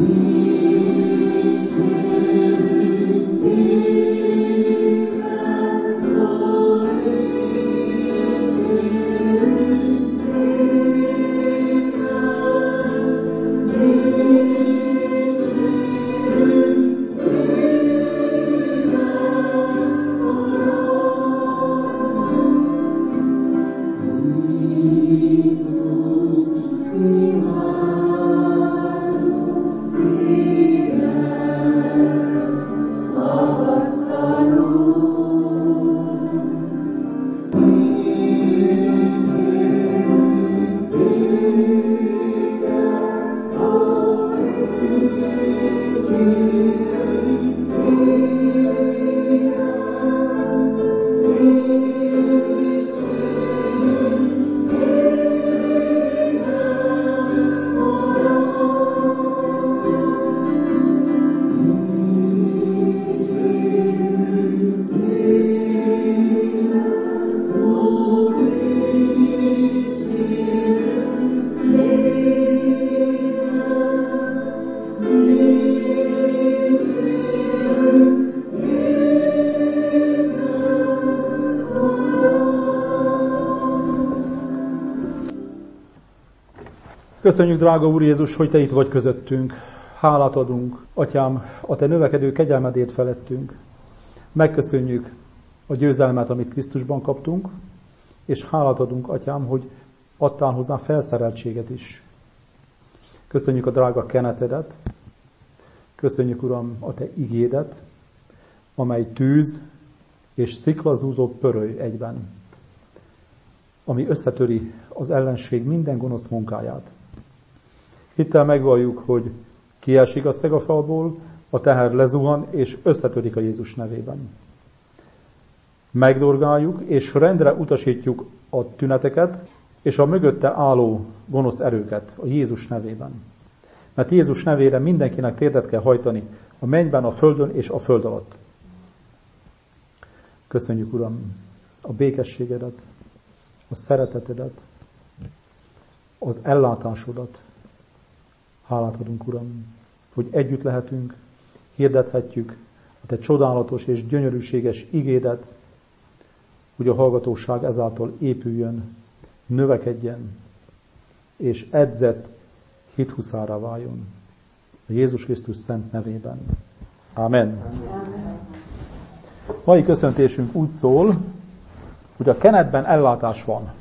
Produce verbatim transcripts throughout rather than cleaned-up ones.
Köszönjük, drága Úr Jézus, hogy Te itt vagy közöttünk. Hálát adunk, Atyám, a Te növekedő kegyelmedért felettünk. Megköszönjük a győzelmet, amit Krisztusban kaptunk, és hálát adunk, Atyám, hogy adtál hozzá felszereltséget is. Köszönjük a drága kenetedet, köszönjük, Uram, a Te igédet, amely tűz és sziklazúzó pöröly egyben, ami összetöri az ellenség minden gonosz munkáját. Hittel megvalljuk, hogy kiesik a szegafalból, a teher lezuhan, és összetörik a Jézus nevében. Megdorgáljuk, és rendre utasítjuk a tüneteket, és a mögötte álló gonosz erőket a Jézus nevében. Mert Jézus nevére mindenkinek térdet kell hajtani, a mennyben, a földön és a föld alatt. Köszönjük, Uram, a békességedet, a szeretetedet, az ellátásodat. Hálát adunk, Uram, hogy együtt lehetünk, hirdethetjük a Te csodálatos és gyönyörűséges igédet, hogy a hallgatóság ezáltal épüljön, növekedjen, és edzett hithuszárá váljon. A Jézus Krisztus szent nevében. Amen. Mai köszöntésünk úgy szól, hogy a kenetben ellátás van.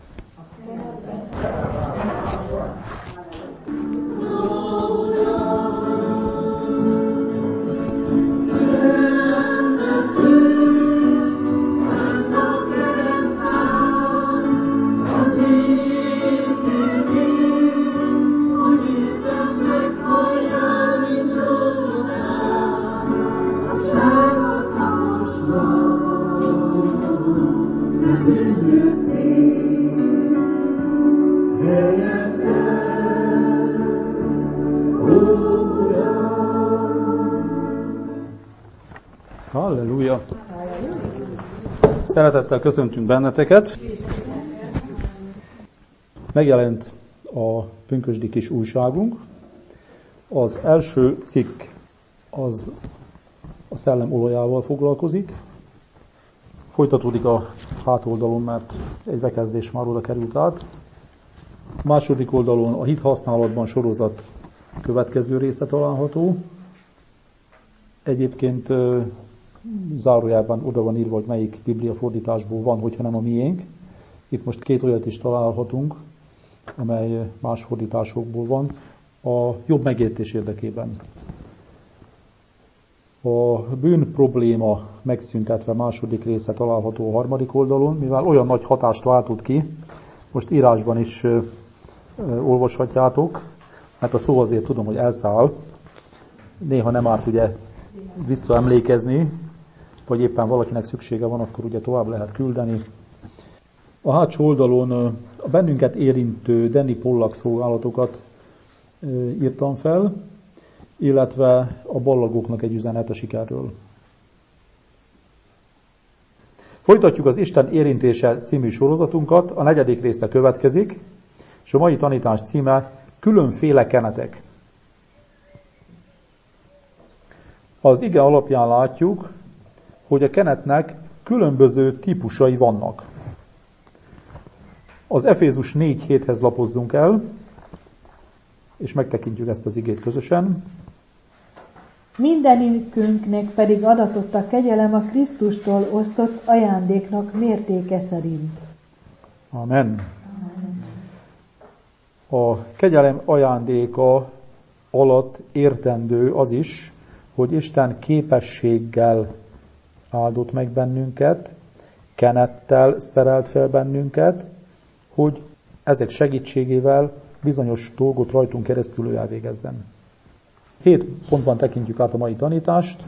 Halleluja! Szeretettel köszöntünk benneteket. Megjelent a pünkösdi kis újságunk. Az első cikk az a szellem olajával foglalkozik. Folytatódik a hátoldalon, mert egy bekezdés már oda került át. A második oldalon a hit használatban sorozat következő része található. Egyébként zárójában oda van írva, hogy melyik biblia fordításból van, hogyha nem a miénk. Itt most két olyat is találhatunk, amely más fordításokból van, a jobb megértés érdekében. A bűn probléma megszüntetve második része található a harmadik oldalon, mivel olyan nagy hatást váltott ki, most írásban is ö, ö, olvashatjátok, mert a szó azért tudom, hogy elszáll. Néha nem árt ugye visszaemlékezni, vagy éppen valakinek szüksége van, akkor ugye tovább lehet küldeni. A hátsó oldalon a bennünket érintő Danny Pollack szolgálatokat írtam fel, illetve a ballagóknak egy üzenete sikerről. Folytatjuk az Isten érintése című sorozatunkat, a negyedik része következik, és a mai tanítás címe különféle kenetek. Az ige alapján látjuk, hogy a kenetnek különböző típusai vannak. Az Efézus négy héthez lapozzunk el, és megtekintjük ezt az igét közösen. Mindenükünknek pedig adatott a kegyelem a Krisztustól osztott ajándéknak mértéke szerint. Amen. A kegyelem ajándéka alatt értendő az is, hogy Isten képességgel áldott meg bennünket, kenettel szerelt fel bennünket, hogy ezek segítségével bizonyos dolgot rajtunk keresztül ő elvégezzen. Hét pontban tekintjük át a mai tanítást.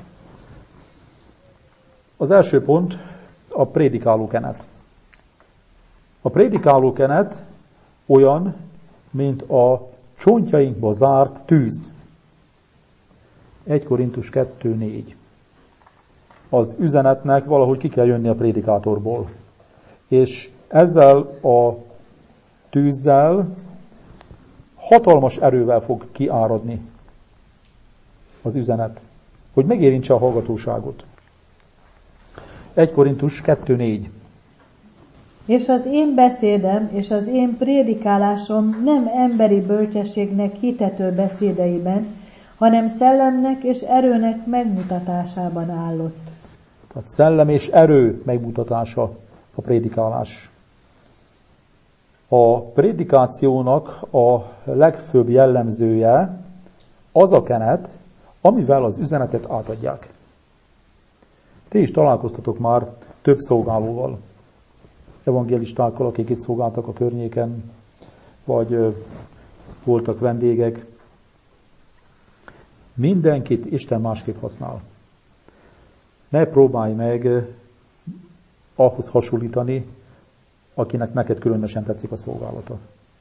Az első pont a prédikáló kenet. A prédikáló kenet olyan, mint a csontjainkba zárt tűz. egy Korintus kettő négy. Az üzenetnek valahogy ki kell jönni a prédikátorból. És ezzel a tűzzel hatalmas erővel fog kiáradni az üzenet, hogy megérintse a hallgatóságot. egy Korintus kettő négy. És az én beszédem és az én prédikálásom nem emberi bölcsességnek hitető beszédeiben, hanem szellemnek és erőnek megmutatásában állott. Tehát szellem és erő megmutatása a prédikálás. A prédikációnak a legfőbb jellemzője az a kenet, amivel az üzenetet átadják. Ti is találkoztatok már több szolgálóval, evangélistákkal, akik itt szolgáltak a környéken, vagy ö, voltak vendégek. Mindenkit Isten másképp használ. Ne próbálj meg ahhoz hasonlítani, akinek neked különösen tetszik a szolgálata.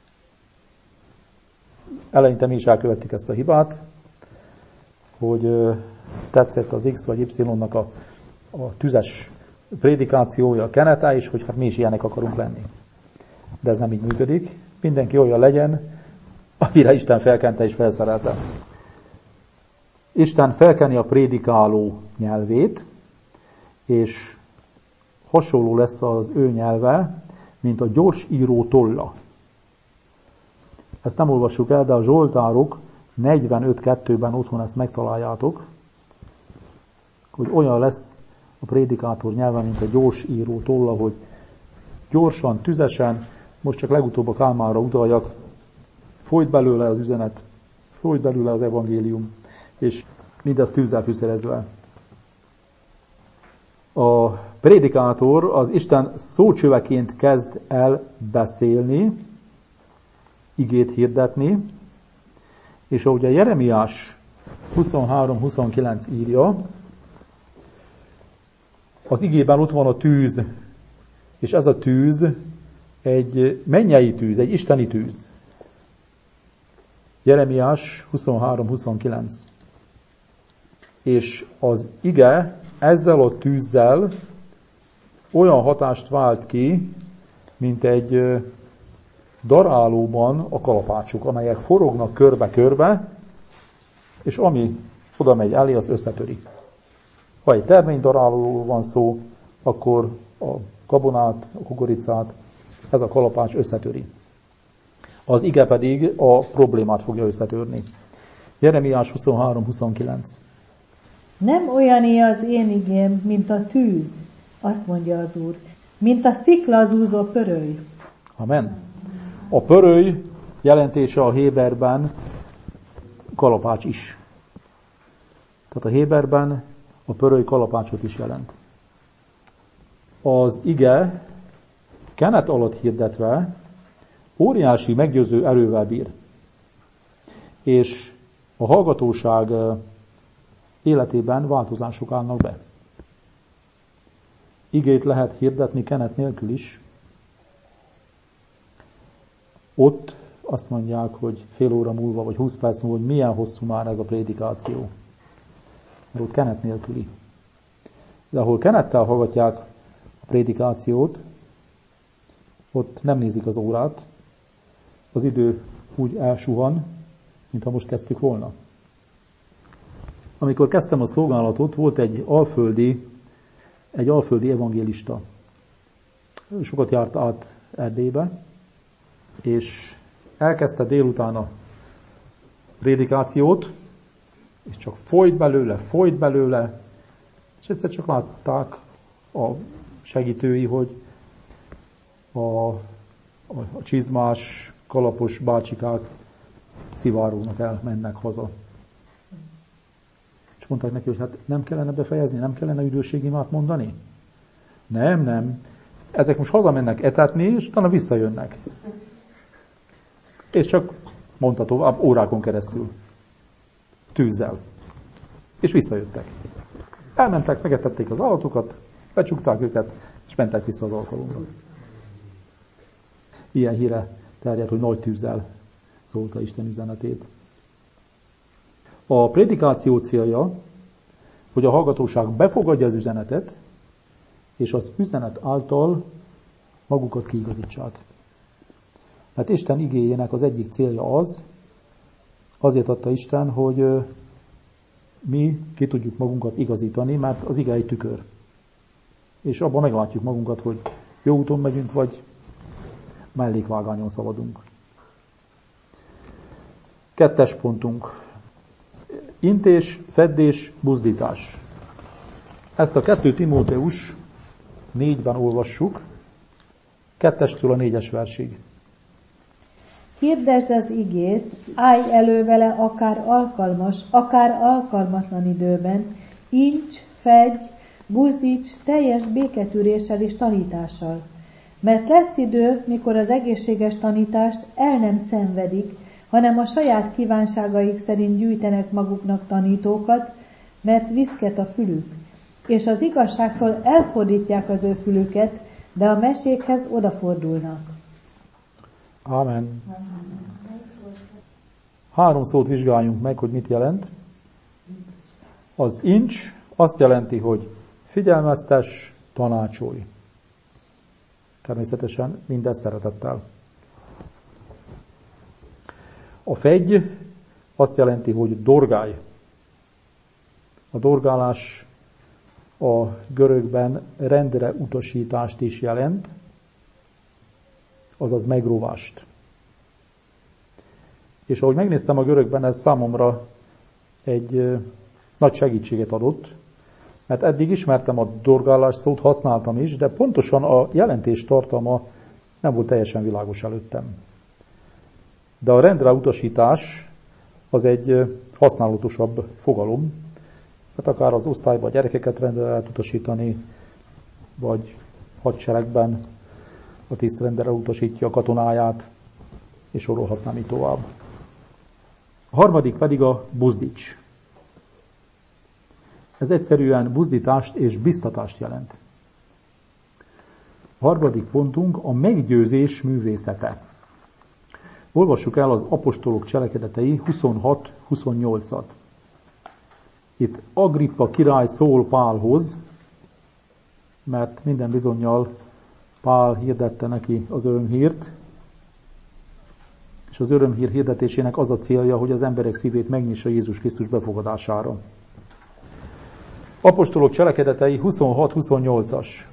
Eleinte mi is elkövettük ezt a hibát, hogy tetszett az X vagy Y-nak a, a tüzes prédikációja, a kenete, és hogy hát mi is ilyenek akarunk lenni. De ez nem így működik. Mindenki olyan legyen, amire Isten felkente és felszerelte. Isten felkeni a prédikáló nyelvét, és hasonló lesz az ő nyelve, mint a gyors író tolla. Ezt nem olvassuk el, de a Zsoltárok negyvenöt kettőben otthon ezt megtaláljátok, hogy olyan lesz a prédikátor nyelve, mint a gyors író tolla, hogy gyorsan, tüzesen, most csak legutóbb a Kálmánra utaljak, folyt belőle az üzenet, folyt belőle az evangélium, és mindez tűzzel fűszerezve. A prédikátor az Isten szócsöveként kezd el beszélni, igét hirdetni, és ahogy a Jeremiás huszonhárom huszonkilenc írja, az igében ott van a tűz, és ez a tűz egy mennyei tűz, egy isteni tűz. Jeremiás huszonhárom huszonkilenc. És az ige ezzel a tűzzel olyan hatást vált ki, mint egy darálóban a kalapácsok, amelyek forognak körbe-körbe, és ami oda megy elé, az összetöri. Ha egy terménydarálóról van szó, akkor a gabonát, a kukoricát ez a kalapács összetöri. Az ige pedig a problémát fogja összetörni. Jeremiás huszonhárom huszonkilenc. Nem olyané az én igém, mint a tűz, azt mondja az Úr, mint a sziklazúzó pöröly. Amen. A pöröly jelentése a héberben kalapács is. Tehát a héberben a pöröly kalapácsot is jelent. Az ige kenet alatt hirdetve óriási meggyőző erővel bír. És a hallgatóság életében változások állnak be. Igét lehet hirdetni kenet nélkül is. Ott azt mondják, hogy fél óra múlva, vagy húsz perc múlva, hogy milyen hosszú már ez a prédikáció. Mert ott kenet nélküli. De ahol kenettel hallgatják a prédikációt, ott nem nézik az órát, az idő úgy elsuhan, mintha most kezdtük volna. Amikor kezdtem a szolgálatot, volt egy alföldi, egy alföldi evangélista. Sokat járt át Erdélybe, és elkezdte délután a prédikációt, és csak folyt belőle, folyt belőle, és egyszer csak látták a segítői, hogy a, a, a csizmás, kalapos bácsikák szivárognak el, mennek haza. És mondták neki, hogy hát nem kellene befejezni, nem kellene üdvösségimát mondani? Nem, nem. Ezek most hazamennek etetni, és utána visszajönnek. És csak mondta tovább, órákon keresztül. Tűzzel. És visszajöttek. Elmentek, megetették az állatokat, becsukták őket, és mentek vissza az alkalomra. Ilyen híre terjedt, hogy nagy tűzzel szólta Isten üzenetét. A prédikáció célja, hogy a hallgatóság befogadja az üzenetet, és az üzenet által magukat kiigazítsák. Mert Isten igéjének az egyik célja az, azért adta Isten, hogy mi ki tudjuk magunkat igazítani, mert az ige egy tükör. És abban meglátjuk magunkat, hogy jó úton megyünk, vagy mellékvágányon szaladunk. Kettes pontunk. Intés, feddés, buzdítás. Ezt a kettő Timóteus négyben olvassuk, kettestől a négyes versig. Hirdesd az igét, állj elő vele akár alkalmas, akár alkalmatlan időben, incs, fedj, buzdíts teljes béketűréssel és tanítással. Mert lesz idő, mikor az egészséges tanítást el nem szenvedik, hanem a saját kívánságaik szerint gyűjtenek maguknak tanítókat, mert viszket a fülük, és az igazságtól elfordítják az ő fülüket, de a mesékhez odafordulnak. Ámen. Három szót vizsgáljunk meg, hogy mit jelent. Az incs azt jelenti, hogy figyelmeztes, tanácsolj. Természetesen mindez szeretettel. A fedj azt jelenti, hogy dorgálj. A dorgálás a görögben rendre utasítást is jelent, azaz megrovást. És ahogy megnéztem a görögben, ez számomra egy ö, nagy segítséget adott, mert eddig ismertem a dorgálás szót, használtam is, de pontosan a jelentés tartalma nem volt teljesen világos előttem. De a rendre utasítás az egy használatosabb fogalom. Hát akár az osztályban a gyerekeket rendre lehet utasítani, vagy hadseregben a tiszt rendre utasítja a katonáját, és sorolhatnám így tovább. A harmadik pedig a buzdíts. Ez egyszerűen buzdítást és biztatást jelent. A harmadik pontunk a meggyőzés művészete. Olvassuk el az apostolok cselekedetei huszonhat huszonnyolcat. Itt Agrippa király szól Pálhoz, mert minden bizonnyal Pál hirdette neki az örömhírt, és az örömhír hirdetésének az a célja, hogy az emberek szívét megnyissa Jézus Krisztus befogadására. Apostolok cselekedetei huszonhat huszonnyolcas.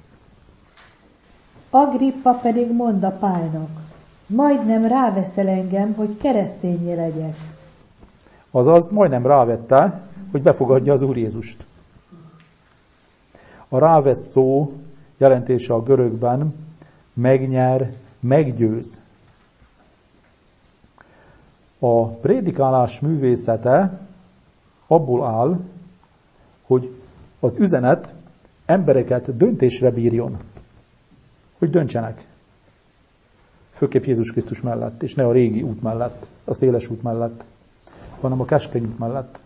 Agrippa pedig mondta Pálnak, majdnem ráveszel engem, hogy kereszténnyé legyek. Azaz, majdnem rávette, hogy befogadja az Úr Jézust. A rávesz szó jelentése a görögben megnyer, meggyőz. A prédikálás művészete abból áll, hogy az üzenet embereket döntésre bírjon, hogy döntsenek. Főképp Jézus Krisztus mellett, és ne a régi út mellett, a széles út mellett, hanem a keskeny út mellett.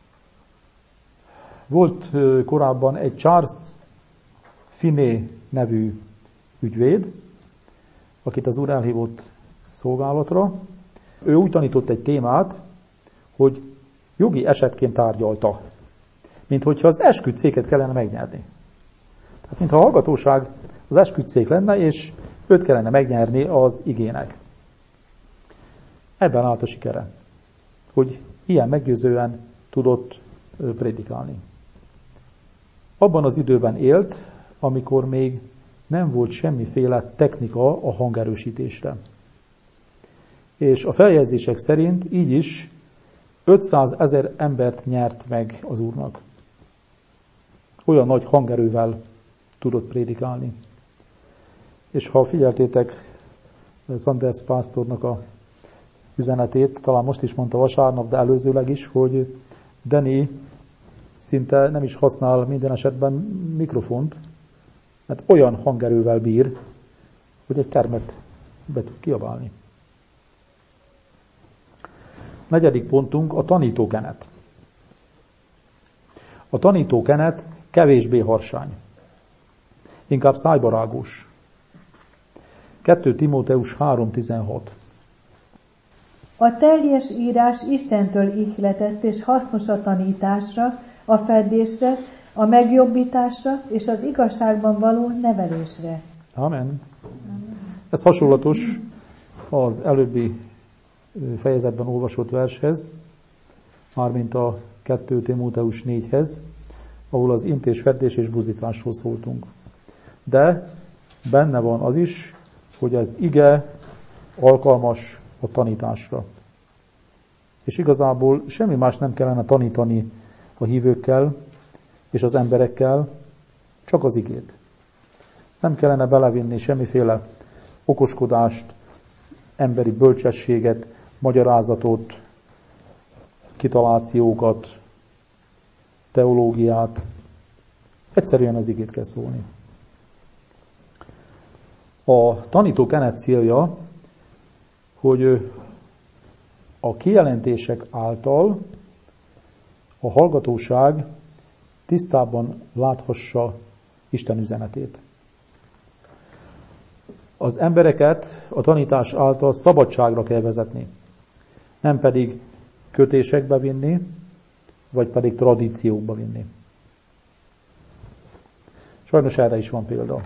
Volt korábban egy Charles Finney nevű ügyvéd, akit az Úr elhívott szolgálatra. Ő úgy tanított egy témát, hogy jogi esetként tárgyalta, mint hogyha az esküdtszéket kellene megnyerni. Tehát, mintha a hallgatóság az esküdtszék lenne, és őt kellene megnyerni az igének. Ebben állt a sikere, hogy ilyen meggyőzően tudott prédikálni. Abban az időben élt, amikor még nem volt semmiféle technika a hangerősítésre. És a feljegyzések szerint így is ötszázezer embert nyert meg az Úrnak. Olyan nagy hangerővel tudott prédikálni. És ha figyeltétek Sanders pásztornak a üzenetét, talán most is mondta vasárnap, de előzőleg is, hogy Danny szinte nem is használ minden esetben mikrofont, mert olyan hangerővel bír, hogy egy termet be tud kiabálni. Negyedik pontunk a tanítókenet. A tanítókenet kevésbé harsány, inkább szájbarágos. kettő Timóteus három tizenhat. A teljes írás Istentől ihletett és hasznos a tanításra, a feddésre, a megjobbításra és az igazságban való nevelésre. Amen. Ez hasonlatos az előbbi fejezetben olvasott vershez, mármint a kettő Timóteus négyhez, ahol az intés, feddés és buzdításról szóltunk. De benne van az is, hogy az ige alkalmas a tanításra. És igazából semmi más nem kellene tanítani a hívőkkel és az emberekkel, csak az igét. Nem kellene belevinni semmiféle okoskodást, emberi bölcsességet, magyarázatot, kitalációkat, teológiát. Egyszerűen az igét kell szólni. A tanítókenet célja, hogy a kijelentések által a hallgatóság tisztában láthassa Isten üzenetét. Az embereket a tanítás által szabadságra kell vezetni, nem pedig kötésekbe vinni, vagy pedig tradíciókba vinni. Sajnos erre is van példa.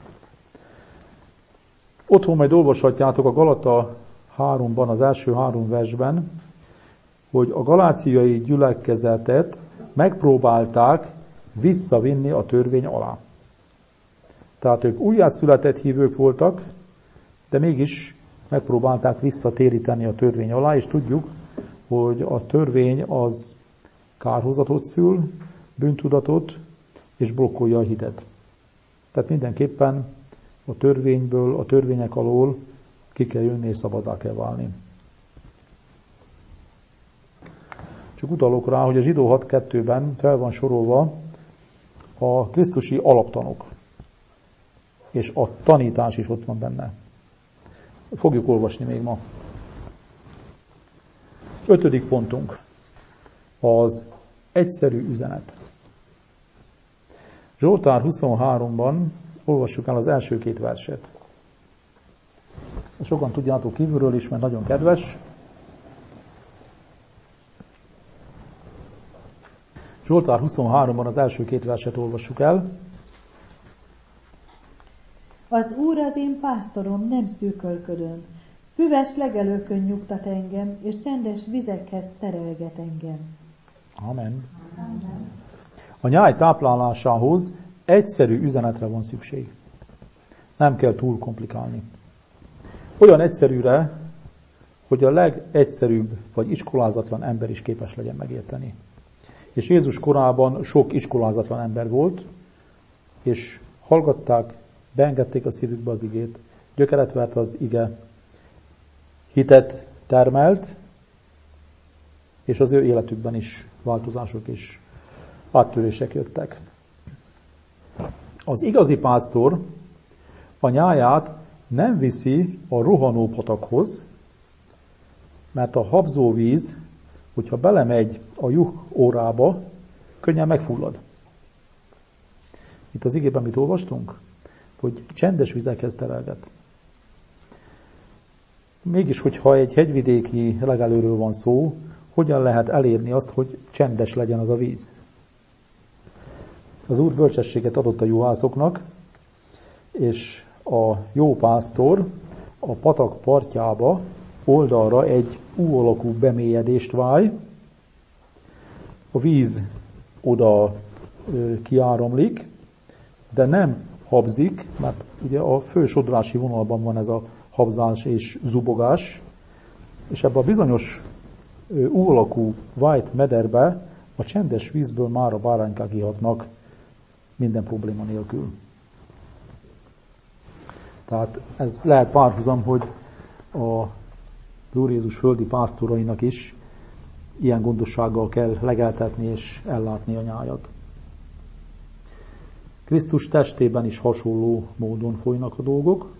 Otthon majd olvashatjátok a Galata háromban, az első három versben, hogy a galáciai gyülekezetet megpróbálták visszavinni a törvény alá. Tehát ők újjászületett hívők voltak, de mégis megpróbálták visszatéríteni a törvény alá, és tudjuk, hogy a törvény az kárhozatot szül, bűntudatot, és blokkolja a hitet. Tehát mindenképpen a törvényből, a törvények alól ki kell jönni, és szabaddá kell válni. Csak utalok rá, hogy a Zsidó hat kettőben fel van sorolva a krisztusi alaptanok, és a tanítás is ott van benne. Fogjuk olvasni még ma. Ötödik pontunk. Az egyszerű üzenet. Zsoltár huszonháromban olvassuk el az első két verset. Sokan tudjátok kívülről is, mert nagyon kedves. Zsoltár huszonháromban az első két verset olvassuk el. Az Úr az én pásztorom, nem szűkölködöm. Füves legelőkön nyugtat engem, és csendes vizekhez terelget engem. Amen. Amen. A nyáj táplálásához egyszerű üzenetre van szükség. Nem kell túl komplikálni. Olyan egyszerűre, hogy a legegyszerűbb vagy iskolázatlan ember is képes legyen megérteni. És Jézus korában sok iskolázatlan ember volt, és hallgatták, beengedték a szívükbe az igét, gyökeret vert az ige, hitet termelt, és az ő életükben is változások és áttörések jöttek. Az igazi pásztor a nyáját nem viszi a rohanó patakhoz, mert a habzó víz, hogyha belemegy a juh órába, könnyen megfullad. Itt az igében mit olvastunk? Hogy csendes vizekhez terelget. Mégis, hogyha egy hegyvidéki legelőről van szó, hogyan lehet elérni azt, hogy csendes legyen az a víz? Az Úr bölcsességet adott a juhászoknak, és a jó pásztor a patak partjába oldalra egy U alakú bemélyedést váj, A víz oda kiáramlik, de nem habzik, mert ugye a fő sodrási vonalban van ez a habzás és zubogás, és ebben a bizonyos U alakú white mederbe a csendes vízből már a báránykák ihatnak minden probléma nélkül. Tehát ez lehet párhuzam, hogy a Úr Jézus földi pásztorainak is ilyen gondossággal kell legeltetni és ellátni a nyájat. Krisztus testében is hasonló módon folynak a dolgok.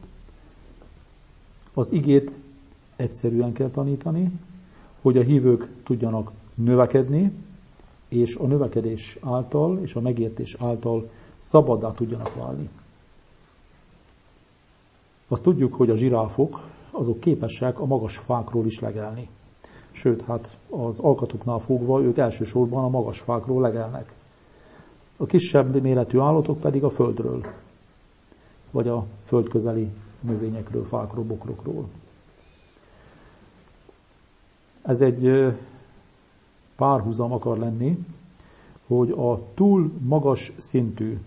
Az igét egyszerűen kell tanítani, hogy a hívők tudjanak növekedni, és a növekedés által és a megértés által szabaddá tudjanak válni. Azt tudjuk, hogy a zsiráfok azok képesek a magas fákról is legelni. Sőt, hát az alkatuknál fogva ők elsősorban a magas fákról legelnek. A kisebb méretű állatok pedig a földről, vagy a földközeli növényekről, fákról, bokrokról. Ez egy párhuzam akar lenni, hogy a túl magas szintű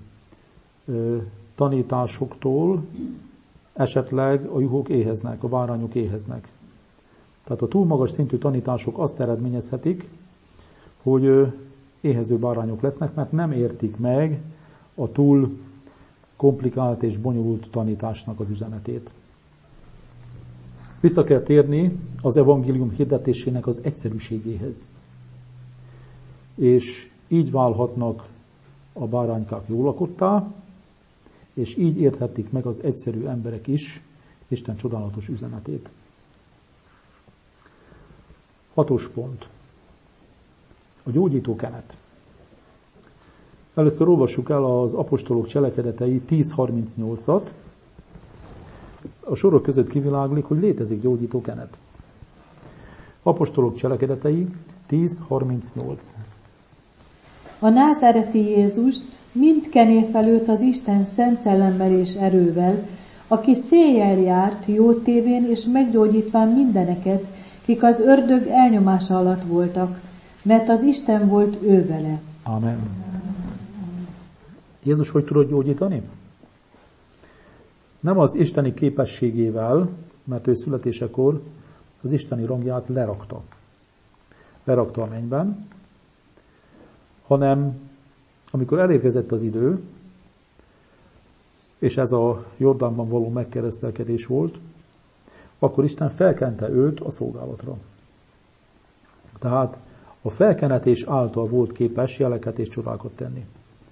tanításoktól esetleg a juhok éheznek, a bárányok éheznek. Tehát a túl magas szintű tanítások azt eredményezhetik, hogy éhező bárányok lesznek, mert nem értik meg a túl komplikált és bonyolult tanításnak az üzenetét. Vissza kell térni az evangélium hirdetésének az egyszerűségéhez. És így válhatnak a báránykák jól lakottá, és így érthetik meg az egyszerű emberek is Isten csodálatos üzenetét. Hatos pont. A gyógyító kenet. Először olvassuk el az apostolok cselekedetei tíz harmincnyolcat. A sorok között kiviláglik, hogy létezik gyógyító kenet. Apostolok cselekedetei tíz harmincnyolc. A názáreti Jézust mind kené fel őt az Isten szent szellemmel és erővel, aki széjjel járt, jót tévén és meggyógyítván mindeneket, kik az ördög elnyomása alatt voltak, mert az Isten volt ő vele. Amen. Jézus hogy tudott gyógyítani? Nem az isteni képességével, mert ő születésekor az isteni rangját lerakta. Lerakta a mennyben, hanem amikor elérkezett az idő, és ez a Jordánban való megkeresztelkedés volt, akkor Isten felkente őt a szolgálatra. Tehát a felkenetés által volt képes jeleket és csodákat tenni.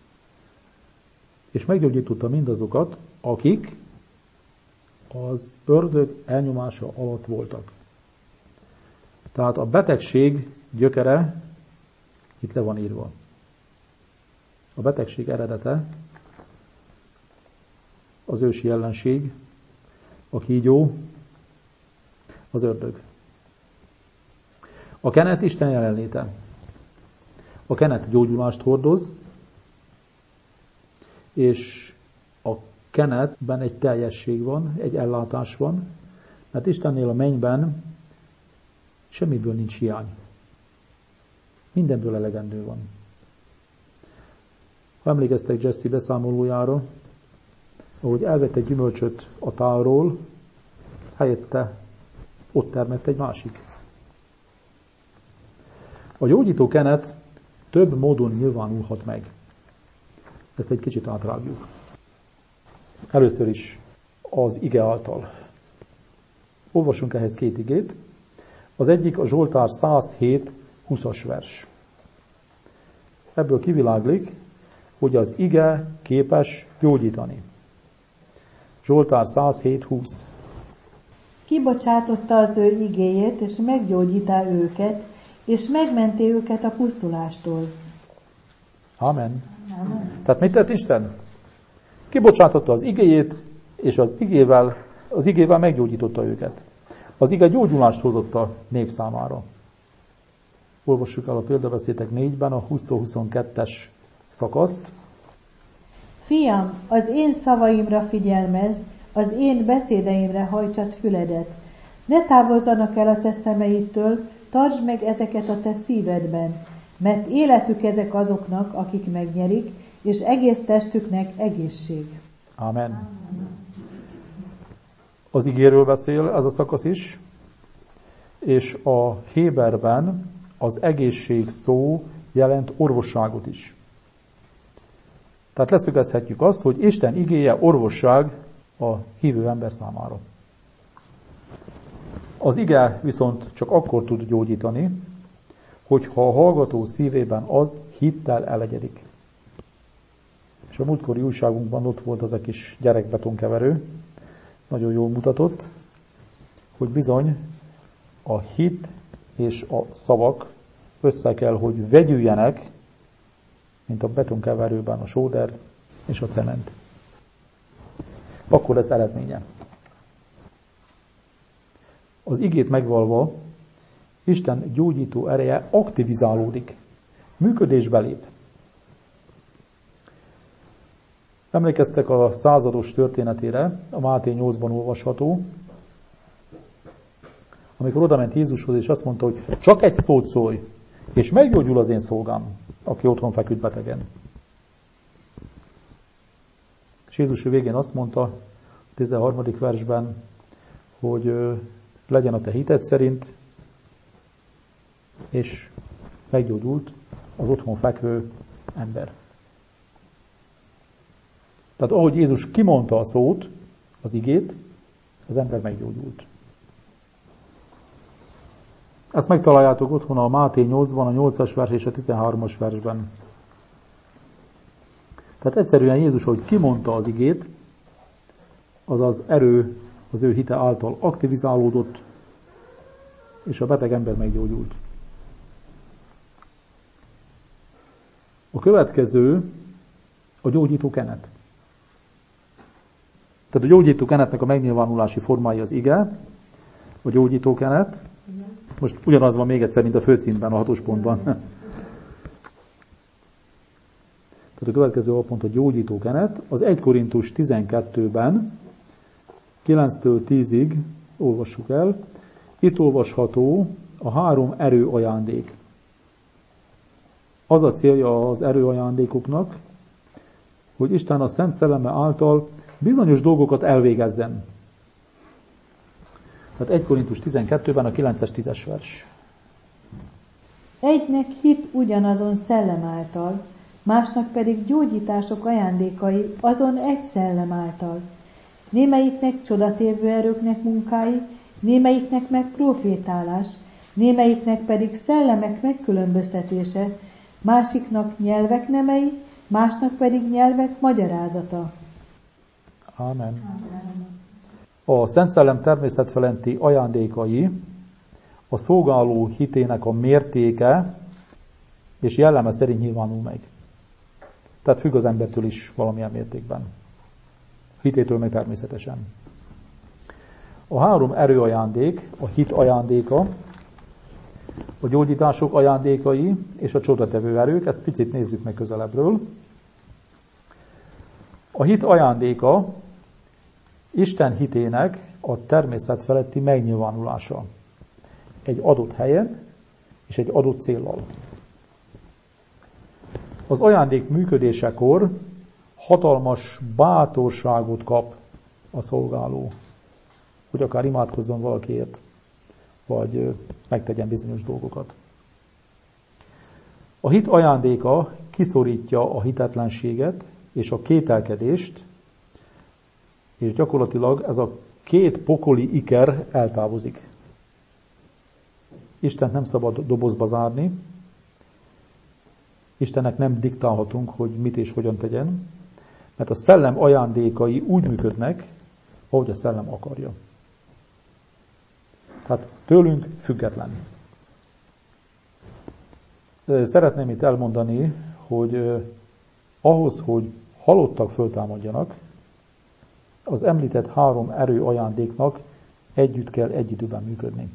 És meggyógyította mindazokat, akik az ördög elnyomása alatt voltak. Tehát a betegség gyökere itt le van írva. A betegség eredete az ősi ellenség, a kígyó, az ördög. A kenet Isten jelenléte. A kenet gyógyulást hordoz, és a kenetben egy teljesség van, egy ellátás van, mert Istennél a mennyben semmiből nincs hiány. Mindenből elegendő van. Ha emlékeztek Jesse beszámolójára, ahogy elvett egy gyümölcsöt a tálról, helyette ott termett egy másik. A gyógyító kenet több módon nyilvánulhat meg. Ezt egy kicsit átrágjuk. Először is az ige által. Olvasunk ehhez két igét. Az egyik a Zsoltár száz hét huszas vers. Ebből kiviláglik, hogy az ige képes gyógyítani. Zsoltár száz hét húsz. Kibocsátotta az ő igéjét, és meggyógyítá őket, és megmenti őket a pusztulástól. Amen. Amen. Tehát mit tett Isten? Kibocsátotta az igéjét, és az igével, az igével meggyógyította őket. Az ige gyógyulást hozott a nép számára. Olvassuk el a példabeszédek négyben a húsztól huszonkettes szakaszt. Fiam, az én szavaimra figyelmezz, az én beszédeimre hajtsad füledet. Ne távozzanak el a te szemeidtől, tartsd meg ezeket a te szívedben, mert életük ezek azoknak, akik megnyerik, és egész testüknek egészség. Amen. Az igéről beszél ez a szakasz is, és a héberben az egészség szó jelent orvosságot is. Tehát leszögezhetjük azt, hogy Isten igéje orvosság a hívő ember számára. Az ige viszont csak akkor tud gyógyítani, hogyha a hallgató szívében az hittel elegyedik. És a múltkori újságunkban ott volt az a kis gyerekbetonkeverő, nagyon jól mutatott, hogy bizony a hit és a szavak össze kell, hogy vegyüljenek, mint a betonkeverőben a sóder és a cement. Akkor lesz eredménye. Az igét megvalva, Isten gyógyító ereje aktivizálódik, működésbe lép. Emlékeztek a százados történetére, a Máté nyolcban olvasható, amikor odament Jézushoz, és azt mondta, hogy csak egy szót szólj, és meggyógyul az én szolgám, aki otthon feküdt betegen. És Jézus végén azt mondta, a tizenharmadik versben, hogy legyen a te hited szerint, és meggyógyult az otthon fekvő ember. Tehát ahogy Jézus kimondta a szót, az igét, az ember meggyógyult. Ezt megtaláljátok otthon a Máté nyolcban, a nyolcas vers és a tizenharmas versben. Tehát egyszerűen Jézus, ahogy kimondta az igét, az az erő az ő hite által aktivizálódott, és a beteg ember meggyógyult. A következő a gyógyító kenet. Tehát a gyógyító kenetnek a megnyilvánulási formája az ige, a gyógyító kenet. Most ugyanaz van még egyszer, mint a főcímben, a hatos pontban. Tehát a következő alpont a gyógyító kenet. Az egy Korintus tizenkettőben, kilenctől tízig olvassuk el. Itt olvasható a három erőajándék. Az a célja az erőajándékoknak, hogy Isten a Szent Szelleme által bizonyos dolgokat elvégezzen. Tehát egy Korintus tizenkettőben a kilences tízes vers. Egynek hit ugyanazon szellem által, másnak pedig gyógyítások ajándékai azon egy szellem által. Némelyiknek csodatévő erőknek munkái, némelyiknek meg profétálás, némelyiknek pedig szellemek megkülönböztetése, másiknak nyelvek nemei, másnak pedig nyelvek magyarázata. Amen. A Szent Szellem természetfeletti ajándékai a szolgáló hitének a mértéke és jelleme szerint nyilvánul meg. Tehát függ az embertől is valamilyen mértékben. Hitétől meg természetesen. A három erőajándék, a hit ajándéka, a gyógyítások ajándékai és a csodatevő erők, ezt picit nézzük meg közelebbről. A hit ajándéka Isten hitének a természet feletti megnyilvánulása. Egy adott helyen és egy adott céllal. Az ajándék működésekor hatalmas bátorságot kap a szolgáló, hogy akár imádkozzon valakiért, vagy megtegyen bizonyos dolgokat. A hit ajándéka kiszorítja a hitetlenséget és a kételkedést, és gyakorlatilag ez a két pokoli iker eltávozik. Istent nem szabad dobozba zárni, Istennek nem diktálhatunk, hogy mit és hogyan tegyen, mert a szellem ajándékai úgy működnek, ahogy a szellem akarja. Tehát tőlünk független. Szeretném itt elmondani, hogy ahhoz, hogy halottak föltámadjanak, az említett három erő ajándéknak együtt kell egy időben működni.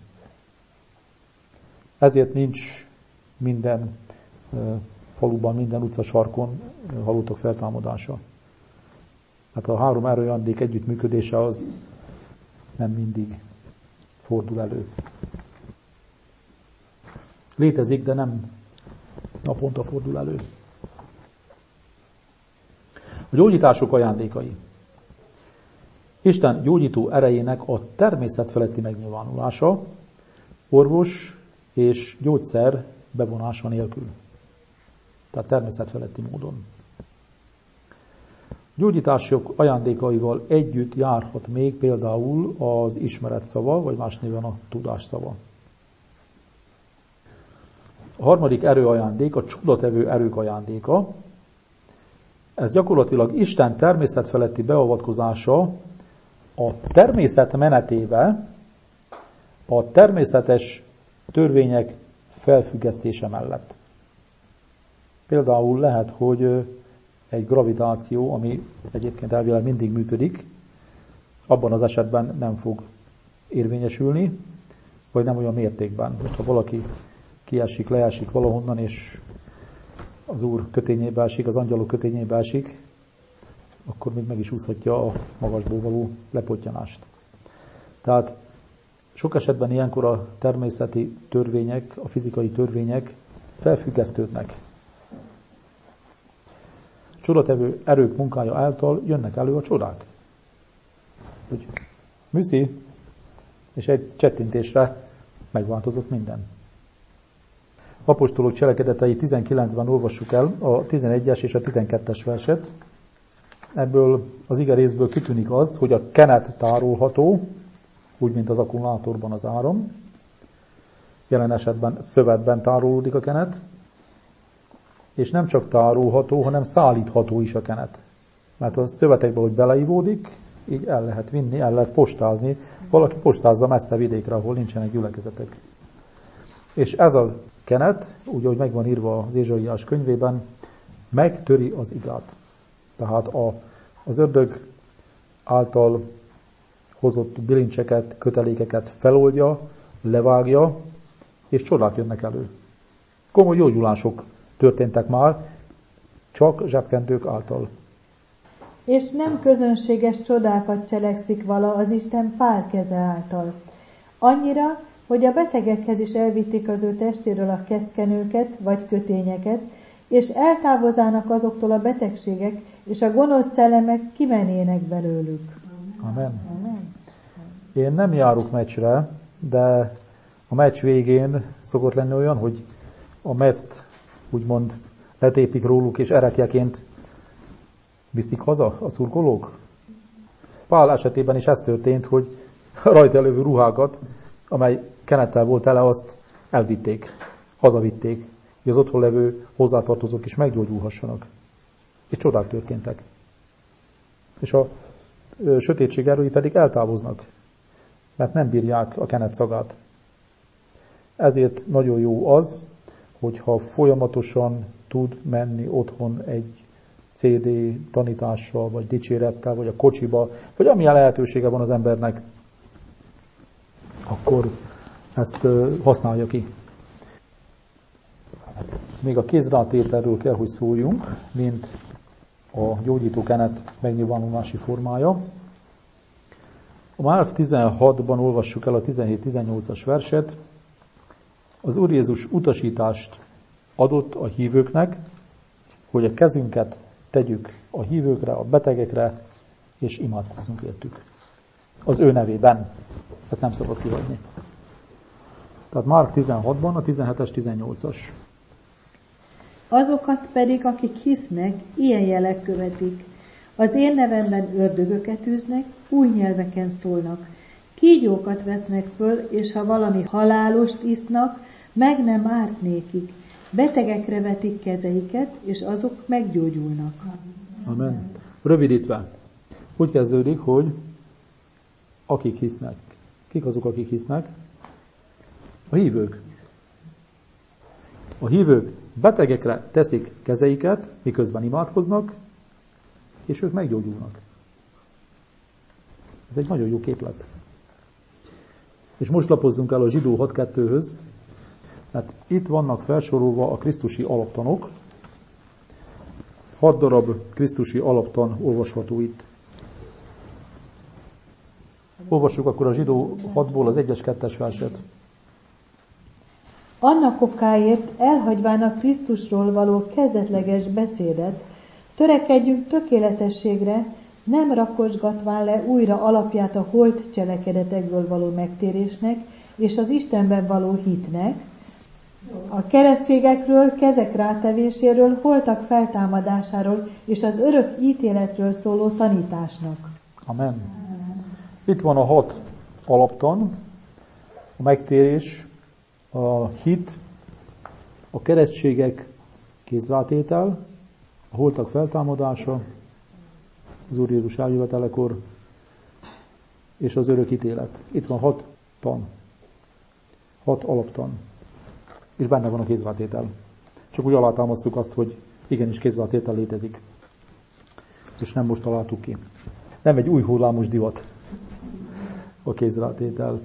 Ezért nincs minden faluban, minden utcasarkon halottak feltámadása. Hát a három erő ajándék együttműködése az nem mindig fordul elő. Létezik, de nem naponta fordul elő. A gyógyítások ajándékai. Isten gyógyító erejének a természet feletti megnyilvánulása, orvos és gyógyszer bevonása nélkül. Tehát természet feletti módon. Gyógyítások ajándékaival együtt járhat még például az ismeret szava, vagy más néven a tudás szava. A harmadik erőajándék a csodatevő erők ajándéka. Ez gyakorlatilag Isten természet feletti beavatkozása a természet menetébe, a természetes törvények felfüggesztése mellett. Például lehet, hogy egy gravitáció, ami egyébként elvileg mindig működik, abban az esetben nem fog érvényesülni, vagy nem olyan mértékben. Most ha valaki kiesik, leesik valahonnan, és az Úr kötényébe esik, az angyalok kötényébe esik, akkor még meg is úszhatja a magasból való lepottyanást. Tehát sok esetben ilyenkor a természeti törvények, a fizikai törvények felfüggesztődnek. Csodatevő erők munkája által jönnek elő a csodák. Hogy műszi, és egy csettintésre megváltozott minden. Apostolok cselekedetei tizenkilencben olvassuk el a tizenegyes és a tizenkettes verset. Ebből az ige részből kitűnik az, hogy a kenet tárolható, úgy, mint az akkumulátorban az áram. Jelen esetben szövetben tárolódik a kenet, és nem csak tárolható, hanem szállítható is a kenet. Mert a szövetekbe, hogy beleivódik, így el lehet vinni, el lehet postázni. Valaki postázza messze vidékre, ahol nincsenek gyülekezetek. És ez a kenet, úgy, ahogy megvan írva az Ézsaiás könyvében, megtöri az igát. Tehát a, az ördög által hozott bilincseket, kötelékeket feloldja, levágja, és csodák jönnek elő. Komoly gyógyulások történtek már, csak zsebkendők által. És nem közönséges csodákat cselekszik vala az Isten pál keze által. Annyira, hogy a betegekhez is elvitték az ő testéről a keszkenőket vagy kötényeket, és eltávozának azoktól a betegségek, és a gonosz szellemek kimennének belőlük. Amen. Amen. Én nem járok meccsre, de a meccs végén szokott lenni olyan, hogy a mezt úgymond letépik róluk, és erekjeként viszik haza a szurkolók. Pál esetében is ez történt, hogy rajta lévő ruhákat, amely kenettel volt tele, azt elvitték, hazavitték, hogy az otthon levő hozzátartozók is meggyógyulhassanak. És csodák történtek. És a ö, sötétség erői pedig eltávoznak, mert nem bírják a kenet szagát. Ezért nagyon jó az, hogyha folyamatosan tud menni otthon egy cé dé tanítással, vagy dicsérettel, vagy a kocsiba, vagy amilyen lehetősége van az embernek, akkor ezt használja ki. Még a kézrátételről kell, hogy szóljunk, mint a gyógyító kenet megnyilvánulási formája. A Márk tizenhatban olvassuk el a tizenhét-tizennyolcas verset. Az Úr Jézus utasítást adott a hívőknek, hogy a kezünket tegyük a hívőkre, a betegekre, és imádkozzunk értük. Az ő nevében. Ezt nem szabad kihagyni. Tehát Márk tizenhatban a tizenhetes, tizennyolcas. Azokat pedig, akik hisznek, ilyen jelek követik. Az én nevemben ördögöket űznek, új nyelveken szólnak. Kígyókat vesznek föl, és ha valami halálost isznak, meg nem árt nékik. Betegekre vetik kezeiket, és azok meggyógyulnak. Amen. Rövidítve. Úgy kezdődik, hogy akik hisznek. Kik azok, akik hisznek? A hívők. A hívők betegekre teszik kezeiket, miközben imádkoznak, és ők meggyógyulnak. Ez egy nagyon jó képlet. És most lapozzunk el a zsidó hat kettőhöz, mert itt vannak felsorolva a krisztusi alaptanok. Hat darab krisztusi alaptan olvasható itt. Olvassuk akkor a zsidó hatból az egyes kettes verset. Annak okáért, elhagyván a Krisztusról való kezdetleges beszédet, törekedjünk tökéletességre, nem rakosgatván le újra alapját a holt cselekedetekből való megtérésnek és az Istenben való hitnek, a keresztségekről, kezek rátevéséről, holtak feltámadásáról és az örök ítéletről szóló tanításnak. Amen. Itt van a hat alaptan, a megtérés, a hit, a keresztségek kézrátétel, a holtak feltámadása, az Úr Jézus eljövetelekor, és az örök ítélet. Itt van hat tan, hat alaptan, és benne van a kézrátétel. Csak úgy alátámasztjuk azt, hogy igenis kézrátétel létezik, és nem most találtuk ki. Nem egy új hullámos divat a kézrátétel.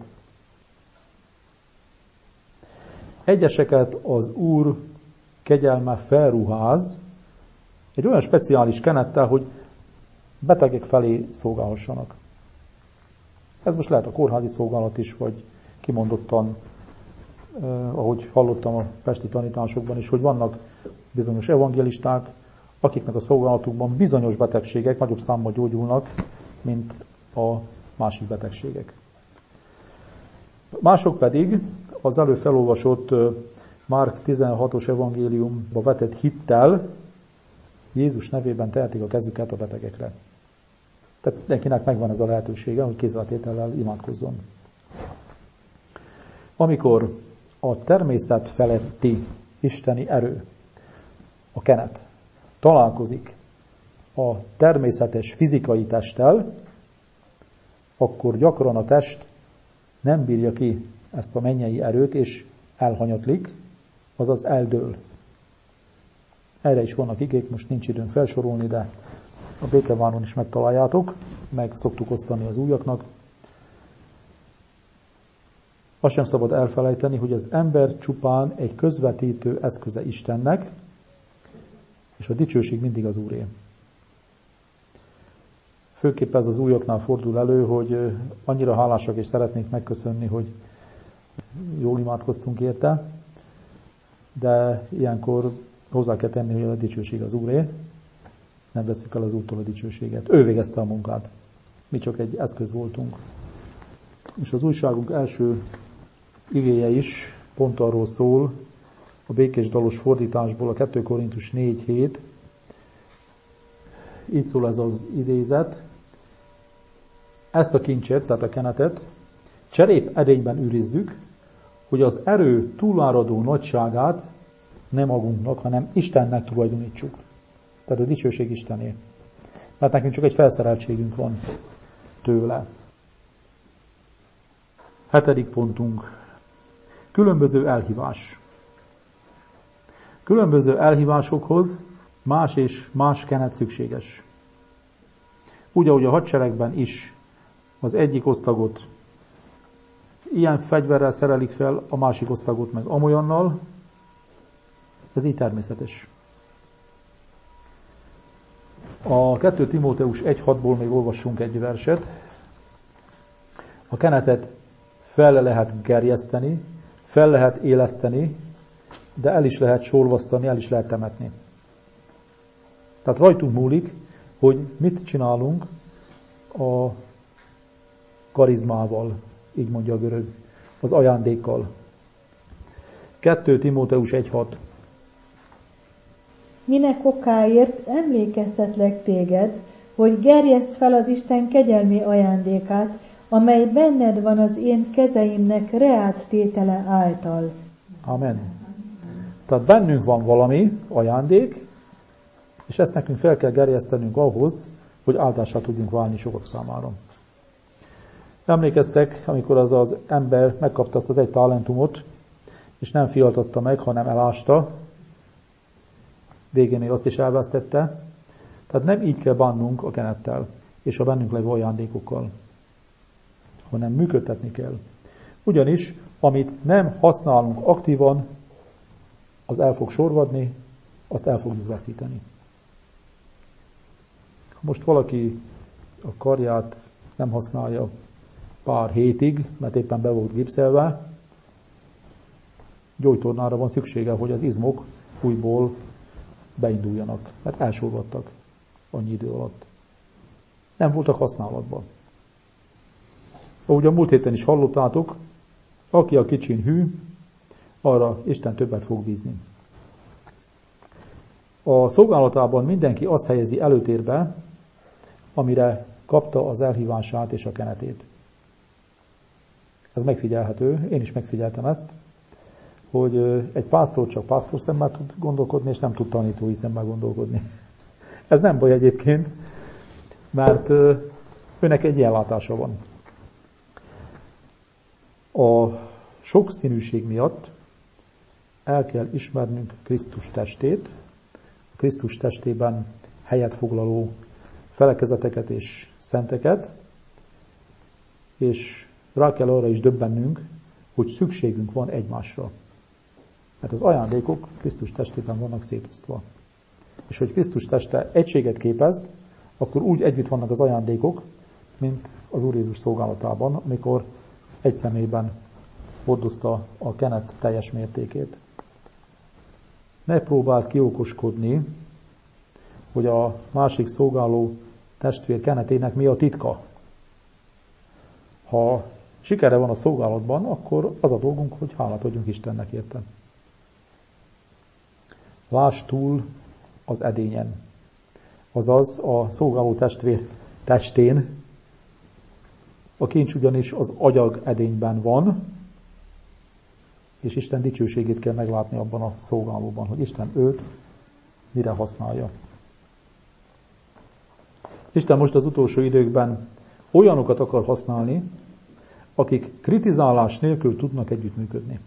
Egyeseket az Úr kegyelme felruház egy olyan speciális kenettel, hogy betegek felé szolgálhassanak. Ez most lehet a kórházi szolgálat is, vagy kimondottan, eh, ahogy hallottam a pesti tanításokban is, hogy vannak bizonyos evangélisták, akiknek a szolgálatukban bizonyos betegségek nagyobb számmal gyógyulnak, mint a másik betegségek. Mások pedig az előbb felolvasott Márk tizenhatos evangéliumba vetett hittel Jézus nevében tehetik a kezüket a betegekre. Tehát mindenkinek megvan ez a lehetősége, hogy kézrátétellel imádkozzon. Amikor a természet feletti isteni erő, a kenet, találkozik a természetes fizikai testtel, akkor gyakran a test nem bírja ki ezt a mennyei erőt, és elhanyatlik, azaz eldől. Erre is vannak igék, most nincs időm felsorolni, de a békeváron is megtaláljátok, meg szoktuk osztani az újaknak. Azt sem szabad elfelejteni, hogy az ember csupán egy közvetítő eszköze Istennek, és a dicsőség mindig az Úré. Főképp ez az újaknál fordul elő, hogy annyira hálásak és szeretnék megköszönni, hogy jól imádkoztunk érte, de ilyenkor hozzá kell tenni, hogy a dicsőség az Úré, nem veszük el az Úrtól a dicsőséget. Ő végezte a munkát. Mi csak egy eszköz voltunk. És az újságunk első igéje is pont arról szól, a békés dalos fordításból, a kettő Korintus négy hét. Így szól ez az idézet. Ezt a kincset, tehát a kenetet, cserép edényben őrizzük, hogy az erő túláradó nagyságát nem magunknak, hanem Istennek tulajdonítsuk. Tehát a dicsőség Istené. Mert nekünk csak egy felszereltségünk van tőle. Hetedik pontunk. Különböző elhívás. Különböző elhívásokhoz más és más kenet szükséges. Úgy, ahogy a hadseregben is az egyik osztagot ilyen fegyverrel szerelik fel, a másik osztagot meg amolyannal, ez így természetes. A kettő Timóteus egy hatból még olvassunk egy verset. A kenetet fel lehet gerjeszteni, fel lehet éleszteni, de el is lehet sorvasztani, el is lehet temetni. Tehát rajtunk múlik, hogy mit csinálunk a karizmával, így mondja a görög, az ajándékkal. kettő Timóteus egy hat. Minek okáért emlékeztetlek téged, hogy gerjeszd fel az Isten kegyelmi ajándékát, amely benned van az én kezeimnek reát tétele által. Amen. Tehát bennünk van valami ajándék, és ezt nekünk fel kell gerjesztenünk ahhoz, hogy áldássá tudjunk válni sokak számára. Emlékeztek, amikor az az ember megkapta azt az egy talentumot, és nem fialtatta meg, hanem elásta, végén még azt is elvesztette. Tehát nem így kell bánnunk a kenettel, és a bennünk levő ajándékokkal, hanem működtetni kell. Ugyanis, amit nem használunk aktívan, az el fog sorvadni, azt el fogjuk veszíteni. Ha most valaki a karját nem használja pár hétig, mert éppen be volt gipszelve, gyógytornára van szüksége, hogy az izmok újból beinduljanak, mert elsorvadtak annyi idő alatt. Nem voltak használatban. Ahogy a múlt héten is hallottátok, aki a kicsin hű, arra Isten többet fog bízni. A szolgálatában mindenki azt helyezi előtérbe, amire kapta az elhívását és a kenetét. Ez megfigyelhető, én is megfigyeltem ezt, hogy egy pásztor csak pásztor szemmel tud gondolkodni, és nem tud tanítói szemmel gondolkodni. Ez nem baj egyébként, mert őnek egy ilyen látása van. A sokszínűség miatt el kell ismernünk Krisztus testét, a Krisztus testében helyet foglaló felekezeteket és szenteket, és rá kell arra is döbbennünk, hogy szükségünk van egymásra. Mert az ajándékok Krisztus testében vannak szétosztva. És hogy Krisztus teste egységet képez, akkor úgy együtt vannak az ajándékok, mint az Úr Jézus szolgálatában, amikor egy személyben hordozta a kenet teljes mértékét. Ne próbáld kiokoskodni, hogy a másik szolgáló testvér kenetének mi a titka. Ha sikere van a szolgálatban, akkor az a dolgunk, hogy hálát adjunk Istennek érte. Láss túl az edényen, azaz a szolgáló testvér testén. A kincs ugyanis az agyag edényben van, és Isten dicsőségét kell meglátni abban a szolgálóban, hogy Isten őt mire használja. Isten most az utolsó időkben olyanokat akar használni, akik kritizálás nélkül tudnak együttműködni.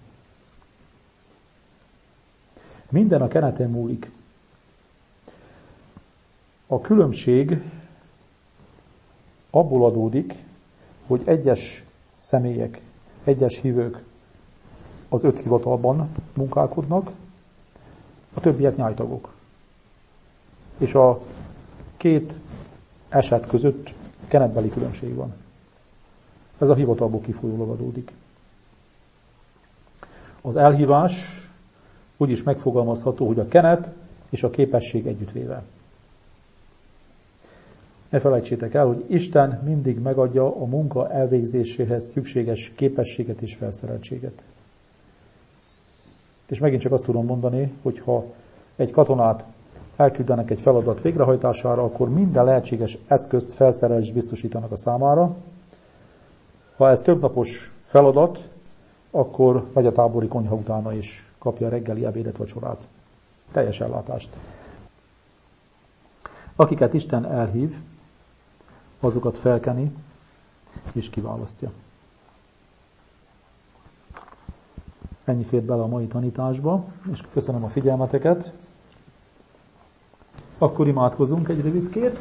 Minden a keneten múlik. A különbség abból adódik, hogy egyes személyek, egyes hívők az öt hivatalban munkálkodnak, a többiek nyájtagok. És a két eset között kenetbeli különbség van. Ez a hivatalból kifolyólag adódik. Az elhívás úgy is megfogalmazható, hogy a kenet és a képesség együttvéve. Ne felejtsétek el, hogy Isten mindig megadja a munka elvégzéséhez szükséges képességet és felszereltséget. És megint csak azt tudom mondani, hogy ha egy katonát elküldenek egy feladat végrehajtására, akkor minden lehetséges eszközt, felszerelést biztosítanak a számára. Ha ez többnapos feladat, akkor megy a tábori konyha utána is, kapja a reggeli ebédet, vacsorát. Teljes ellátást. Akiket Isten elhív, azokat felkeni és kiválasztja. Ennyi fért bele a mai tanításba, és köszönöm a figyelmeteket. Akkor imádkozunk egy rövidkét.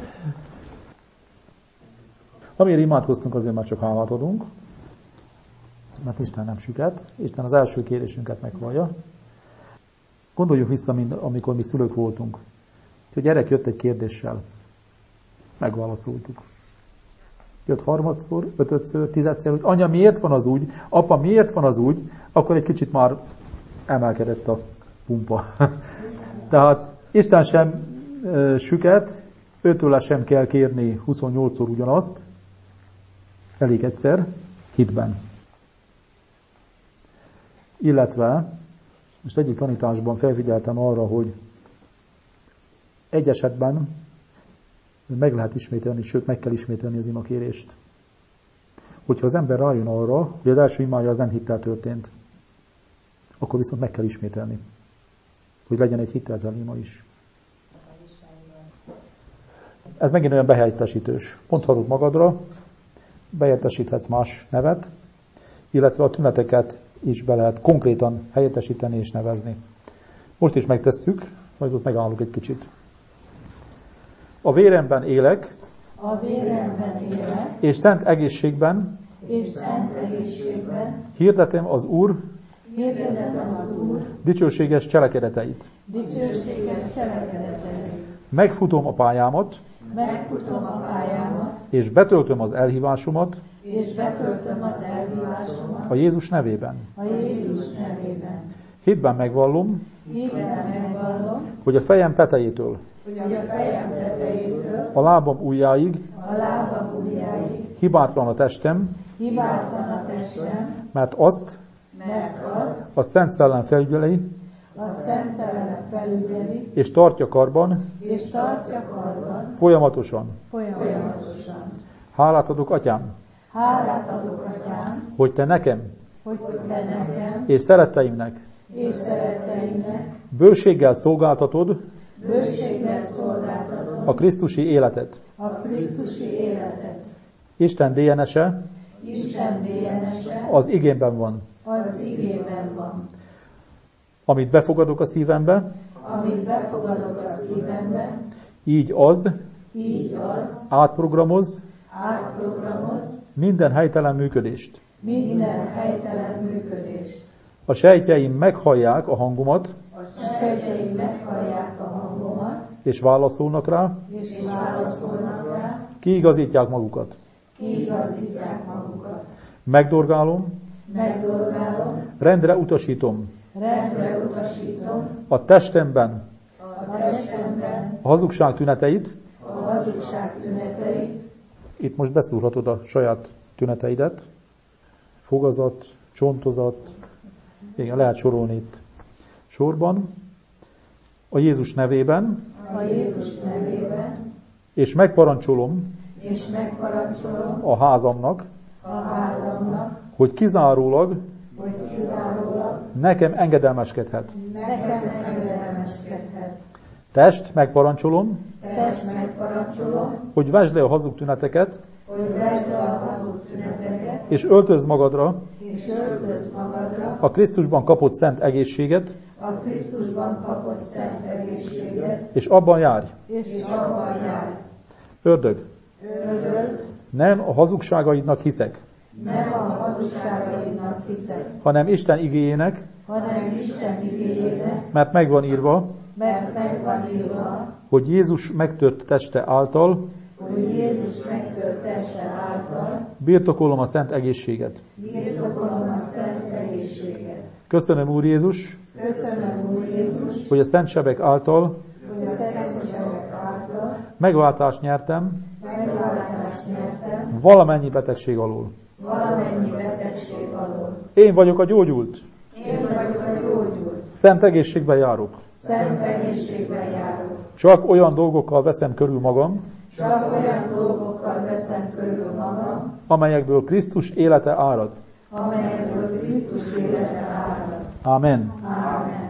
Amiért imádkoztunk, azért már csak hálát adunk, mert Isten nem süket. Isten az első kérésünket meghallja. Gondoljuk vissza, mind, amikor mi szülők voltunk. A gyerek jött egy kérdéssel. Megválaszoltuk. Jött harmadszor, ötödször, tizedszer, hogy anya, miért van az úgy? Apa, miért van az úgy? Akkor egy kicsit már emelkedett a pumpa. Tehát Isten sem e, süket, őtőle sem kell kérni huszonnyolcszor ugyanazt, elég egyszer, hitben. Illetve, most egyik tanításban felfigyeltem arra, hogy egy esetben meg lehet ismételni, sőt meg kell ismételni az imakérést. Hogyha az ember rájön arra, hogy az első imája az nem hittel történt, akkor viszont meg kell ismételni, hogy legyen egy hitteltelen ima is. Ez megint olyan behelyettesítős. Mondhatod magadra, behelyettesíthetsz más nevet, illetve a tüneteket is be lehet konkrétan helyettesíteni és nevezni. Most is megtesszük, majd ott megállunk egy kicsit. A véremben élek, a véremben élek, és szent egészségben, és szent egészségben hirdetem az Úr, hirdetem az Úr dicsőséges cselekedeteit. dicsőséges cselekedeteit. Megfutom a pályámat, Megfutom a pályámat, és betöltöm az elhívásomat, és betöltöm az elhívásomat a Jézus nevében. a Jézus nevében. Hitben megvallom, Hitben megvallom, hogy a fejem tetejétől hogy a fejem tetejétől a lábam ujjáig a lábam ujjáig hibátlan a testem, hibátlan a testem, mert azt mert az a Szent Szellem felügyeli, a Szent Szellem felügyeli, és tartja karban és tartja karban folyamatosan. folyamatosan. Hálát adok, Atyám, Hálát adok, Atyám, hogy Te nekem hogy Te nekem és szeretteimnek és szeretteimnek bőséggel szolgáltatod bőséggel szolgáltatod a krisztusi életet. a Krisztusi életet. Isten dé en es-e Isten dé en es-e az igémben van. az igében van. Amit befogadok a szívembe, Amit befogadok a szívembe, így az így az átprogramoz átprogramoz minden helytelen működést. minden helytelen működést. A sejtjeim meghallják a hangomat, A sejtjeim meghallják a hangomat, és válaszolnak rá, és válaszolnak rá, kiigazítják magukat. kiigazítják magukat. Megdorgálom, Megdorgálom, rendre utasítom rendre utasítom a testemben a testemben a hazugság tüneteit. a hazugság tüneteit, Itt most beszúrhatod a saját tüneteidet. Fogazat, csontozat, igen, lehet sorolni itt sorban. A Jézus nevében, a Jézus nevében, és megparancsolom és megparancsolom a házamnak, a házamnak, hogy kizárólag hogy kizárólag nekem engedelmeskedhet. nekem engedelmeskedhet. Test, megparancsolom, Test megparancsolom, hogy vesd le a hazug tüneteket, hogy vesd le a hazug tüneteket, és öltözd magadra és öltözd magadra a Krisztusban kapott szent egészséget, a Krisztusban kapott szent egészséget, és abban járj. és abban járj. Ördög, Ördög, nem a hazugságaidnak hiszek, nem a hazugságaidnak hiszek, hanem Isten igéjének, hanem Isten igéjének, mert megvan írva, mert meg van írva, hogy Jézus megtört teste által hogy Jézus megtört teste által birtokolom a szent egészséget. birtokolom a szent egészséget. Köszönöm, Úr Jézus, Köszönöm, Úr Jézus, hogy a szent sebek által hogy a szentségek által megváltást nyertem megváltást nyertem valamennyi betegség alól. valamennyi betegség alól. Én vagyok a gyógyult, Én vagyok a gyógyult, szent egészségben járok. szent egészségben járok. Csak olyan dolgokkal veszem körül magam, Csak olyan dolgokkal veszem körül magam, amelyekből Krisztus élete árad. amelyekből Krisztus élete árad. Amen. Ámen.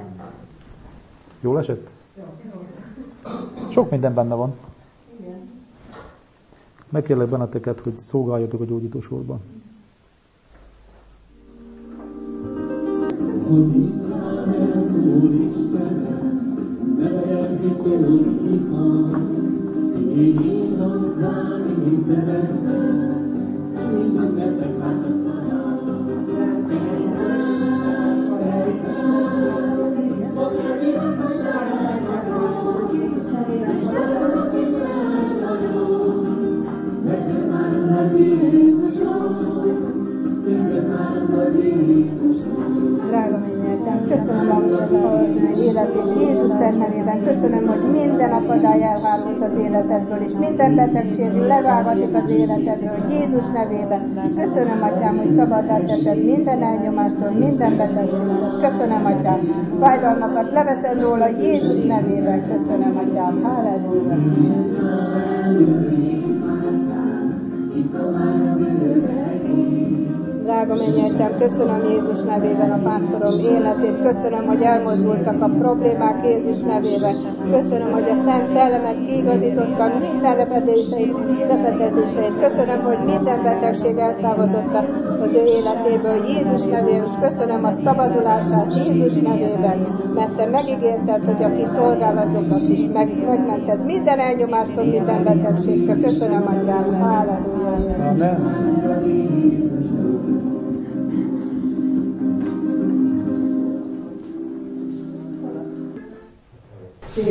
Jól esett? Sok minden benne van. Megkérlek benneteket, hogy szolgáljatok a gyógyítósorban. Hogy Izrael az Úristenet, megelki szólítva, én hozzám is szeretem, én megnetek Drága mennyegtem, köszönöm a életét Jézus szent nevében, köszönöm, hogy minden akadály elhárult az életedről, és minden betegség levágatik az életedről Jézus nevében. Köszönöm, Atyám, hogy szabaddá teszed minden elnyomástól, minden betegségtől. Köszönöm, Atyám, fájdalmakat leveszed róla Jézus nevében. Köszönöm, Atyám, halleluja. Drága mennyegtem, köszönöm Jézus nevében a pásztorom életét, köszönöm, hogy elmozdultak a problémák Jézus nevében, köszönöm, hogy a Szent Szellemet kiigazította minden repedéseit, repetezéseit, köszönöm, hogy minden betegség eltávozott az ő életéből Jézus nevében, és köszönöm a szabadulását Jézus nevében, mert te megígérted, hogy aki szolgál, azokat is meg, megmented minden elnyomástól, minden betegségtől. Köszönöm, Atyám, halleluja. Amen.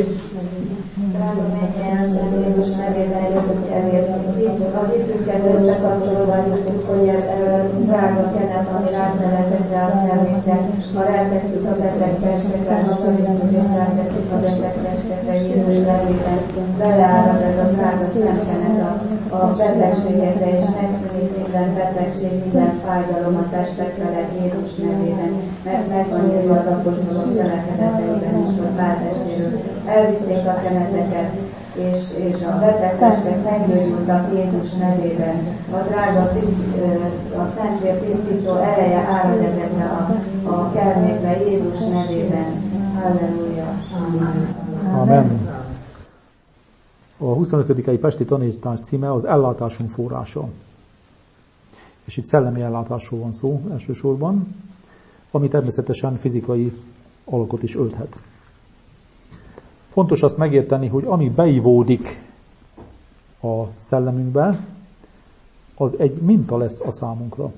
Jézus nevében. Drága mennyei Jézus nevében jöttünk ezért. Az hitünket összekapcsolva hiszük, hogy drága kenet, ami ráznevet ezzel a nyelvénkkel, ha eltesszük az etekestekre, ha szövisszük és eltesszük az etekestekre Jézus nevében, beleárad ez a drága szemkenet a, a betegségekre, és megszűnik minden betegség, minden fájdalom a testek felett Jézus nevében, mert meg van írva az apostolok cselekedeteiben is, hogy Páltestéről elvitték a keneteket, és, és a betegtestek meggyógyultak Jézus nevében. A drága, a Szentvér tisztító ereje árad ezekre a, a kelmékre Jézus nevében. Halleluja. Amen. Amen. A huszonötödik pesti tanítás címe az ellátásunk forrása. És itt szellemi ellátásról van szó elsősorban, ami természetesen fizikai alakot is ölthet. Fontos azt megérteni, hogy ami beivódik a szellemünkbe, az egy minta lesz a számunkra.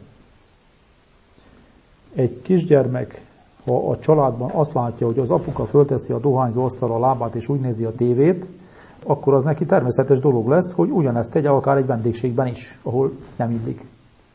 Egy kisgyermek, ha a családban azt látja, hogy az apuka fölteszi a dohányzó asztalra a lábát és úgy nézi a tévét, akkor az neki természetes dolog lesz, hogy ugyanezt tegye akár egy vendégségben is, ahol nem illik.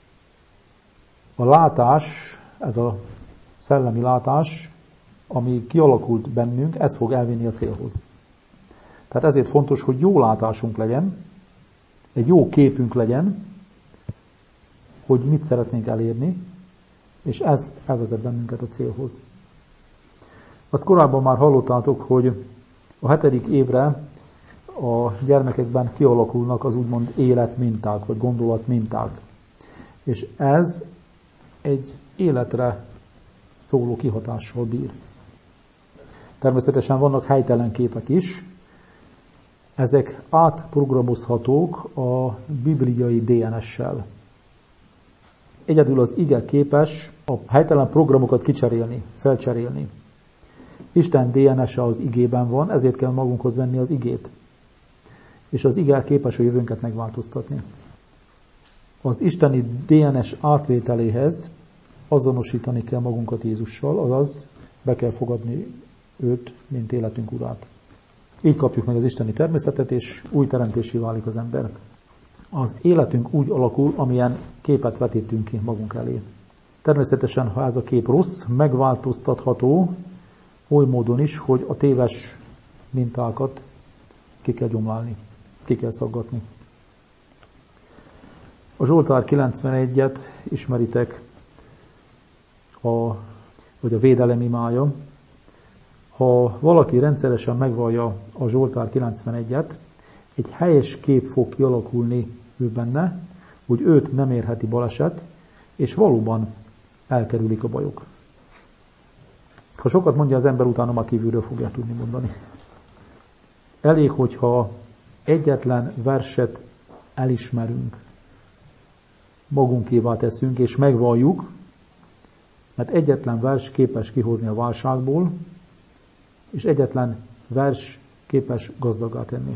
A látás, ez a szellemi látás, ami kialakult bennünk, ez fog elvinni a célhoz. Tehát ezért fontos, hogy jó látásunk legyen, egy jó képünk legyen, hogy mit szeretnénk elérni, és ez elvezet bennünket a célhoz. Azt korábban már hallottátok, hogy a hetedik évre a gyermekekben kialakulnak az úgymond életminták, vagy gondolatminták. És ez egy életre szóló kihatással bír. Természetesen vannak helytelen képek is. Ezek átprogramozhatók a bibliai dé en es-sel. Egyedül az ige képes a helytelen programokat kicserélni, felcserélni. Isten dé en es-e az igében van, ezért kell magunkhoz venni az igét. És az ige képes a jövőnket megváltoztatni. Az isteni dé en es átvételéhez azonosítani kell magunkat Jézussal, azaz be kell fogadni őt, mint életünk urát. Így kapjuk meg az isteni természetet, és új teremtésé válik az ember. Az életünk úgy alakul, amilyen képet vetítünk ki magunk elé. Természetesen, ha ez a kép rossz, megváltoztatható oly módon is, hogy a téves mintákat ki kell gyomlálni, ki kell szaggatni. A Zsoltár kilencvenegyet ismeritek, a, vagy a védelem imája. Ha valaki rendszeresen megvallja a Zsoltár kilencvenegyet, egy helyes kép fog kialakulni ő benne, hogy őt nem érheti baleset, és valóban elkerülik a bajok. Ha sokat mondja az ember, utána már kívülről fogja tudni mondani. Elég, hogyha egyetlen verset elismerünk, magunkévá teszünk, és megvalljuk, mert egyetlen vers képes kihozni a válságból, és egyetlen vers képes gazdaggá tenni.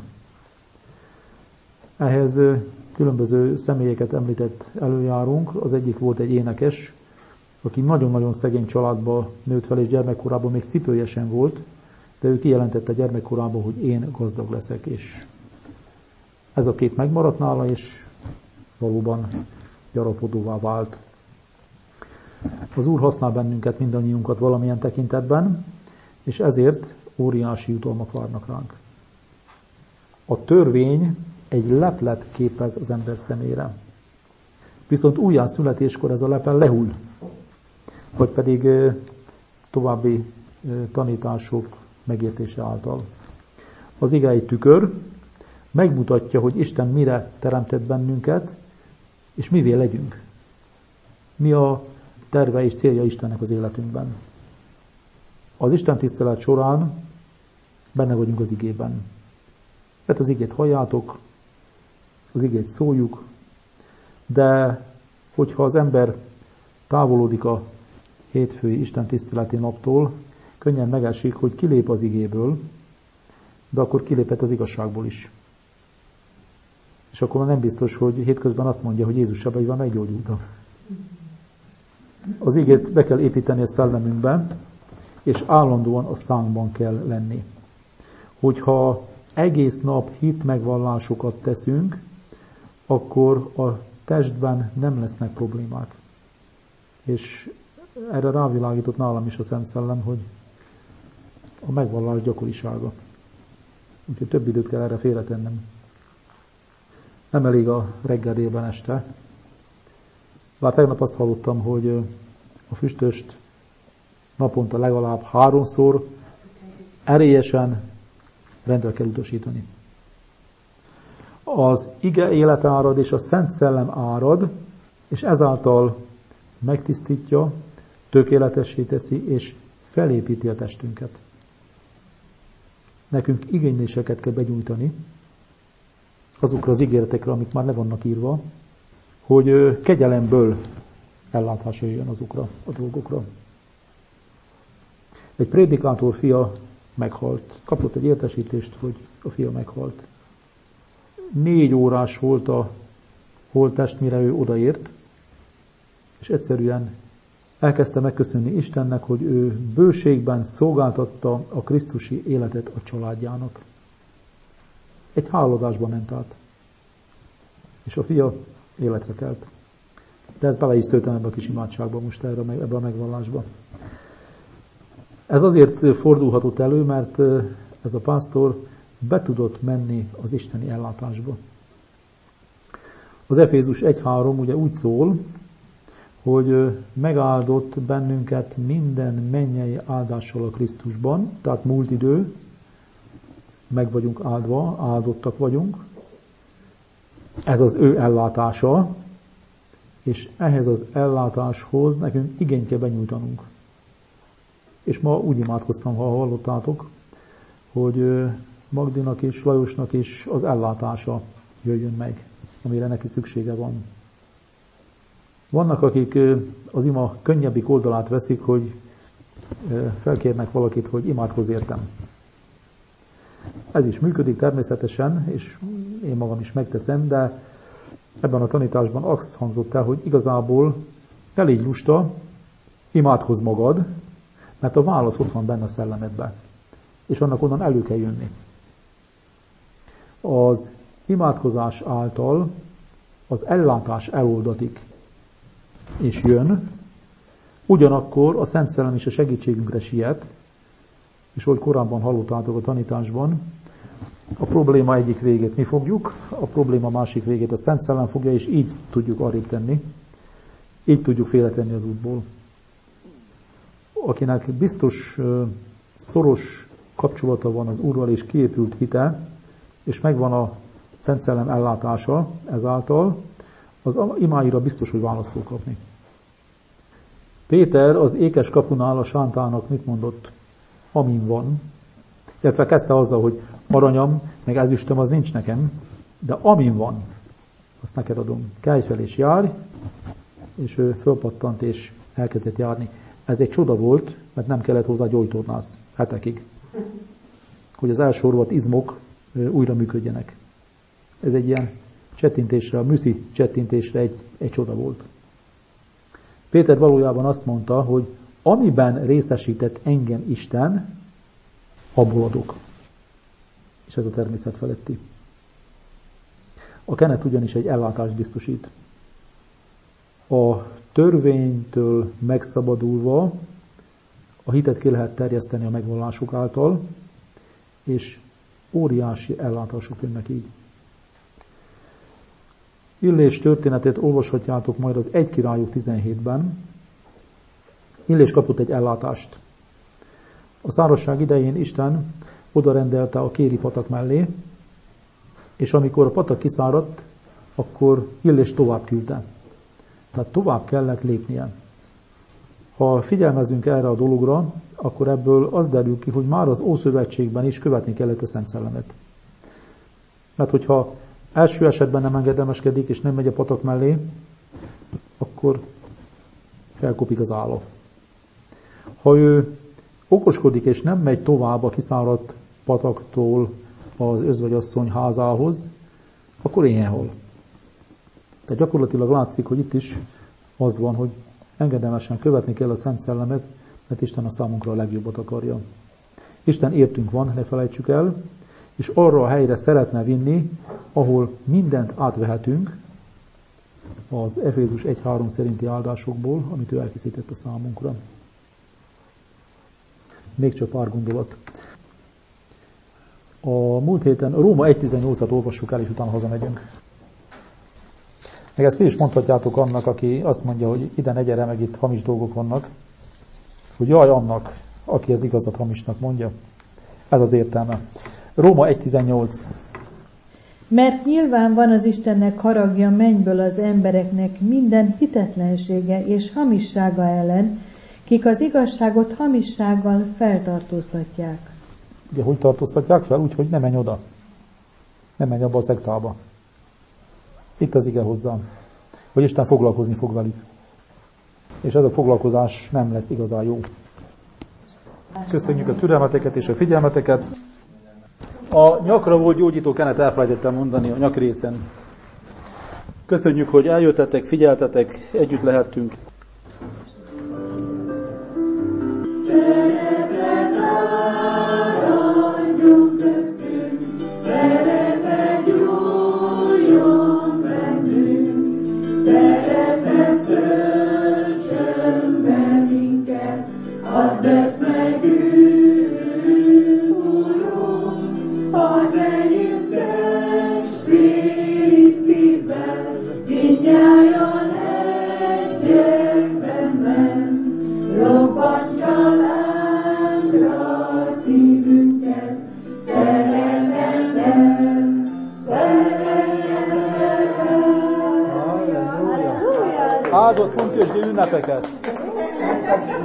Ehhez különböző személyeket említett előjárunk. Az egyik volt egy énekes, aki nagyon-nagyon szegény családba nőtt fel, és gyermekkorában még cipője sem volt, de ő kijelentette gyermekkorában, hogy én gazdag leszek, és ez a kép megmaradt nála, és valóban gyarapodóvá vált. Az Úr használ bennünket, mindannyiunkat valamilyen tekintetben, és ezért óriási jutalmak várnak ránk. A törvény egy leplet képez az ember szemére. Viszont újjászületéskor ez a lepel lehull, vagy pedig további tanítások megértése által. Az ige egy tükör, megmutatja, hogy Isten mire teremtett bennünket, és mivé legyünk. Mi a terve és célja Istennek az életünkben. Az Isten tisztelet során benne vagyunk az igében. Tehát az igét halljátok, az igét szóljuk, de hogyha az ember távolodik a hétfői Isten tiszteleti naptól, könnyen megesik, hogy kilép az igéből, de akkor kilépett az igazságból is. És akkor nem biztos, hogy hétközben azt mondja, hogy Jézus sebeivel meggyógyultam. Az igét be kell építeni a szellemünkbe, és állandóan a szánkban kell lenni. hogyha egész nap hit megvallásokat teszünk, akkor a testben nem lesznek problémák. És erre rávilágított nálam is a Szent Szellem, hogy a megvallás gyakorisága. Úgyhogy több időt kell erre félretennem. Nem elég a reggel, délben, este. Bár tegnap azt hallottam, hogy a füstöst naponta legalább háromszor erélyesen rendre kell utasítani. Az ige élet árad és a Szent Szellem árad, és ezáltal megtisztítja, tökéletessé teszi és felépíti a testünket. Nekünk igényléseket kell begyújtani azokra az ígéretekre, amik már le vannak írva, hogy kegyelemből ellátása jöjjön azokra a dolgokra. Egy prédikátor fia meghalt. Kapott egy értesítést, hogy a fia meghalt. Négy órás volt a holttest, mire ő odaért, és egyszerűen elkezdte megköszönni Istennek, hogy ő bőségben szolgáltatta a krisztusi életet a családjának. Egy háladásba ment át. És a fia életre kelt. De ezt bele is szóltam ebbe a kis imádságba most, erre, ebbe a megvallásba. Ez azért fordulhatott elő, mert ez a pásztor be tudott menni az isteni ellátásba. Az Efézus egy három ugye úgy szól, hogy megáldott bennünket minden mennyei áldással a Krisztusban, tehát múlt idő, meg vagyunk áldva, áldottak vagyunk. Ez az ő ellátása, és ehhez az ellátáshoz nekünk igényt kell benyújtanunk. És ma úgy imádkoztam, ha hallottátok, hogy Magdinak és Lajosnak is az ellátása jöjjön meg, amire neki szüksége van. Vannak, akik az ima könnyebbik oldalát veszik, hogy felkérnek valakit, hogy imádkozz értem. Ez is működik természetesen, és én magam is megteszem, de ebben a tanításban azt hangzott el, hogy igazából ne légy lusta, imádkozz magad, mert a válasz ott van benne a szellemedben, és annak onnan elő kell jönni. Az imádkozás által az ellátás eloldatik, és jön, ugyanakkor a Szent Szellem is a segítségünkre siet, és ahogy korábban hallottátok a tanításban, a probléma egyik végét mi fogjuk, a probléma másik végét a Szent Szellem fogja, és így tudjuk arrébb tenni, így tudjuk félretenni az útból. Akinek biztos, szoros kapcsolata van az Úrral és kiépült hite, és megvan a Szent Szellem ellátása ezáltal, az imáira biztos, hogy választ fog kapni. Péter az ékes kapunál a sántának mit mondott? Amin van. Illetve kezdte azzal, hogy aranyam, meg ezüstöm az nincs nekem, de amin van, azt neked adom. Kelj fel és járj, és ő fölpattant és elkezdett járni. Ez egy csoda volt, mert nem kellett hozzá gyógytornász hetekig, hogy az elsorvadt izmok újra működjenek. Ez egy ilyen csettintésre, a műszi csettintésre egy, egy csoda volt. Péter valójában azt mondta, hogy amiben részesített engem Isten, abból adok. És ez a természet feletti. A kenet ugyanis egy ellátást biztosít. A törvénytől megszabadulva a hitet ki lehet terjeszteni a megvallásuk által, és óriási ellátások jönnek így. Illés történetét olvashatjátok majd az egy Királyok tizenhétben. Illés kapott egy ellátást. A szárazság idején Isten odarendelte a Kéri patak mellé, és amikor a patak kiszáradt, akkor Illés tovább küldte. Tehát tovább kellett lépnie. Ha figyelmezünk erre a dologra, akkor ebből az derül ki, hogy már az Ószövetségben is követni kellett a Szent Szellemet. Mert hogyha első esetben nem engedelmeskedik, és nem megy a patak mellé, akkor felkopik az álla. Ha ő okoskodik, és nem megy tovább a kiszáradt pataktól az özvegyasszony házához, akkor éhen hal. Tehát gyakorlatilag látszik, hogy itt is az van, hogy engedelmesen követni kell a Szent Szellemet, mert Isten a számunkra a legjobbat akarja. Isten értünk van, ne felejtsük el, és arra a helyre szeretne vinni, ahol mindent átvehetünk az Efézus egy három szerinti áldásokból, amit ő elkészített a számunkra. Még csak pár gondolat. A múlt héten a Róma egy tizennyolcat olvassuk el, és utána hazamegyünk. Meg ezt ti is mondhatjátok annak, aki azt mondja, hogy ide ne gyere, meg itt hamis dolgok vannak, hogy jaj annak, aki az igazat hamisnak mondja. Ez az értelme. Róma egy tizennyolc. Mert nyilván van az Istennek haragja mennyből az embereknek minden hitetlensége és hamissága ellen, kik az igazságot hamissággal feltartóztatják. Ugye, hogy tartóztatják fel? Úgy, hogy ne menj oda. Ne menj abba a szektába. Itt az ige hozzám, hogy Isten foglalkozni fog velük. És ez a foglalkozás nem lesz igazán jó. Köszönjük a türelmeteket és a figyelmeteket. A nyakra volt gyógyító kenet elfelejtettem mondani a nyakrészen. Köszönjük, hogy eljöttetek, figyeltetek, együtt lehettünk. Szeretet áradjon köztünk, szeretet gyújjon bennünk, szeretet töltsön be minket, add ezt nekünk, Uram, add legyünk testvéri szívvel, mindnyájan egyek bennem, robbantsa lángra szívünket, szeretetben, szeretetben. Áldott fontközsdi ünnepeket!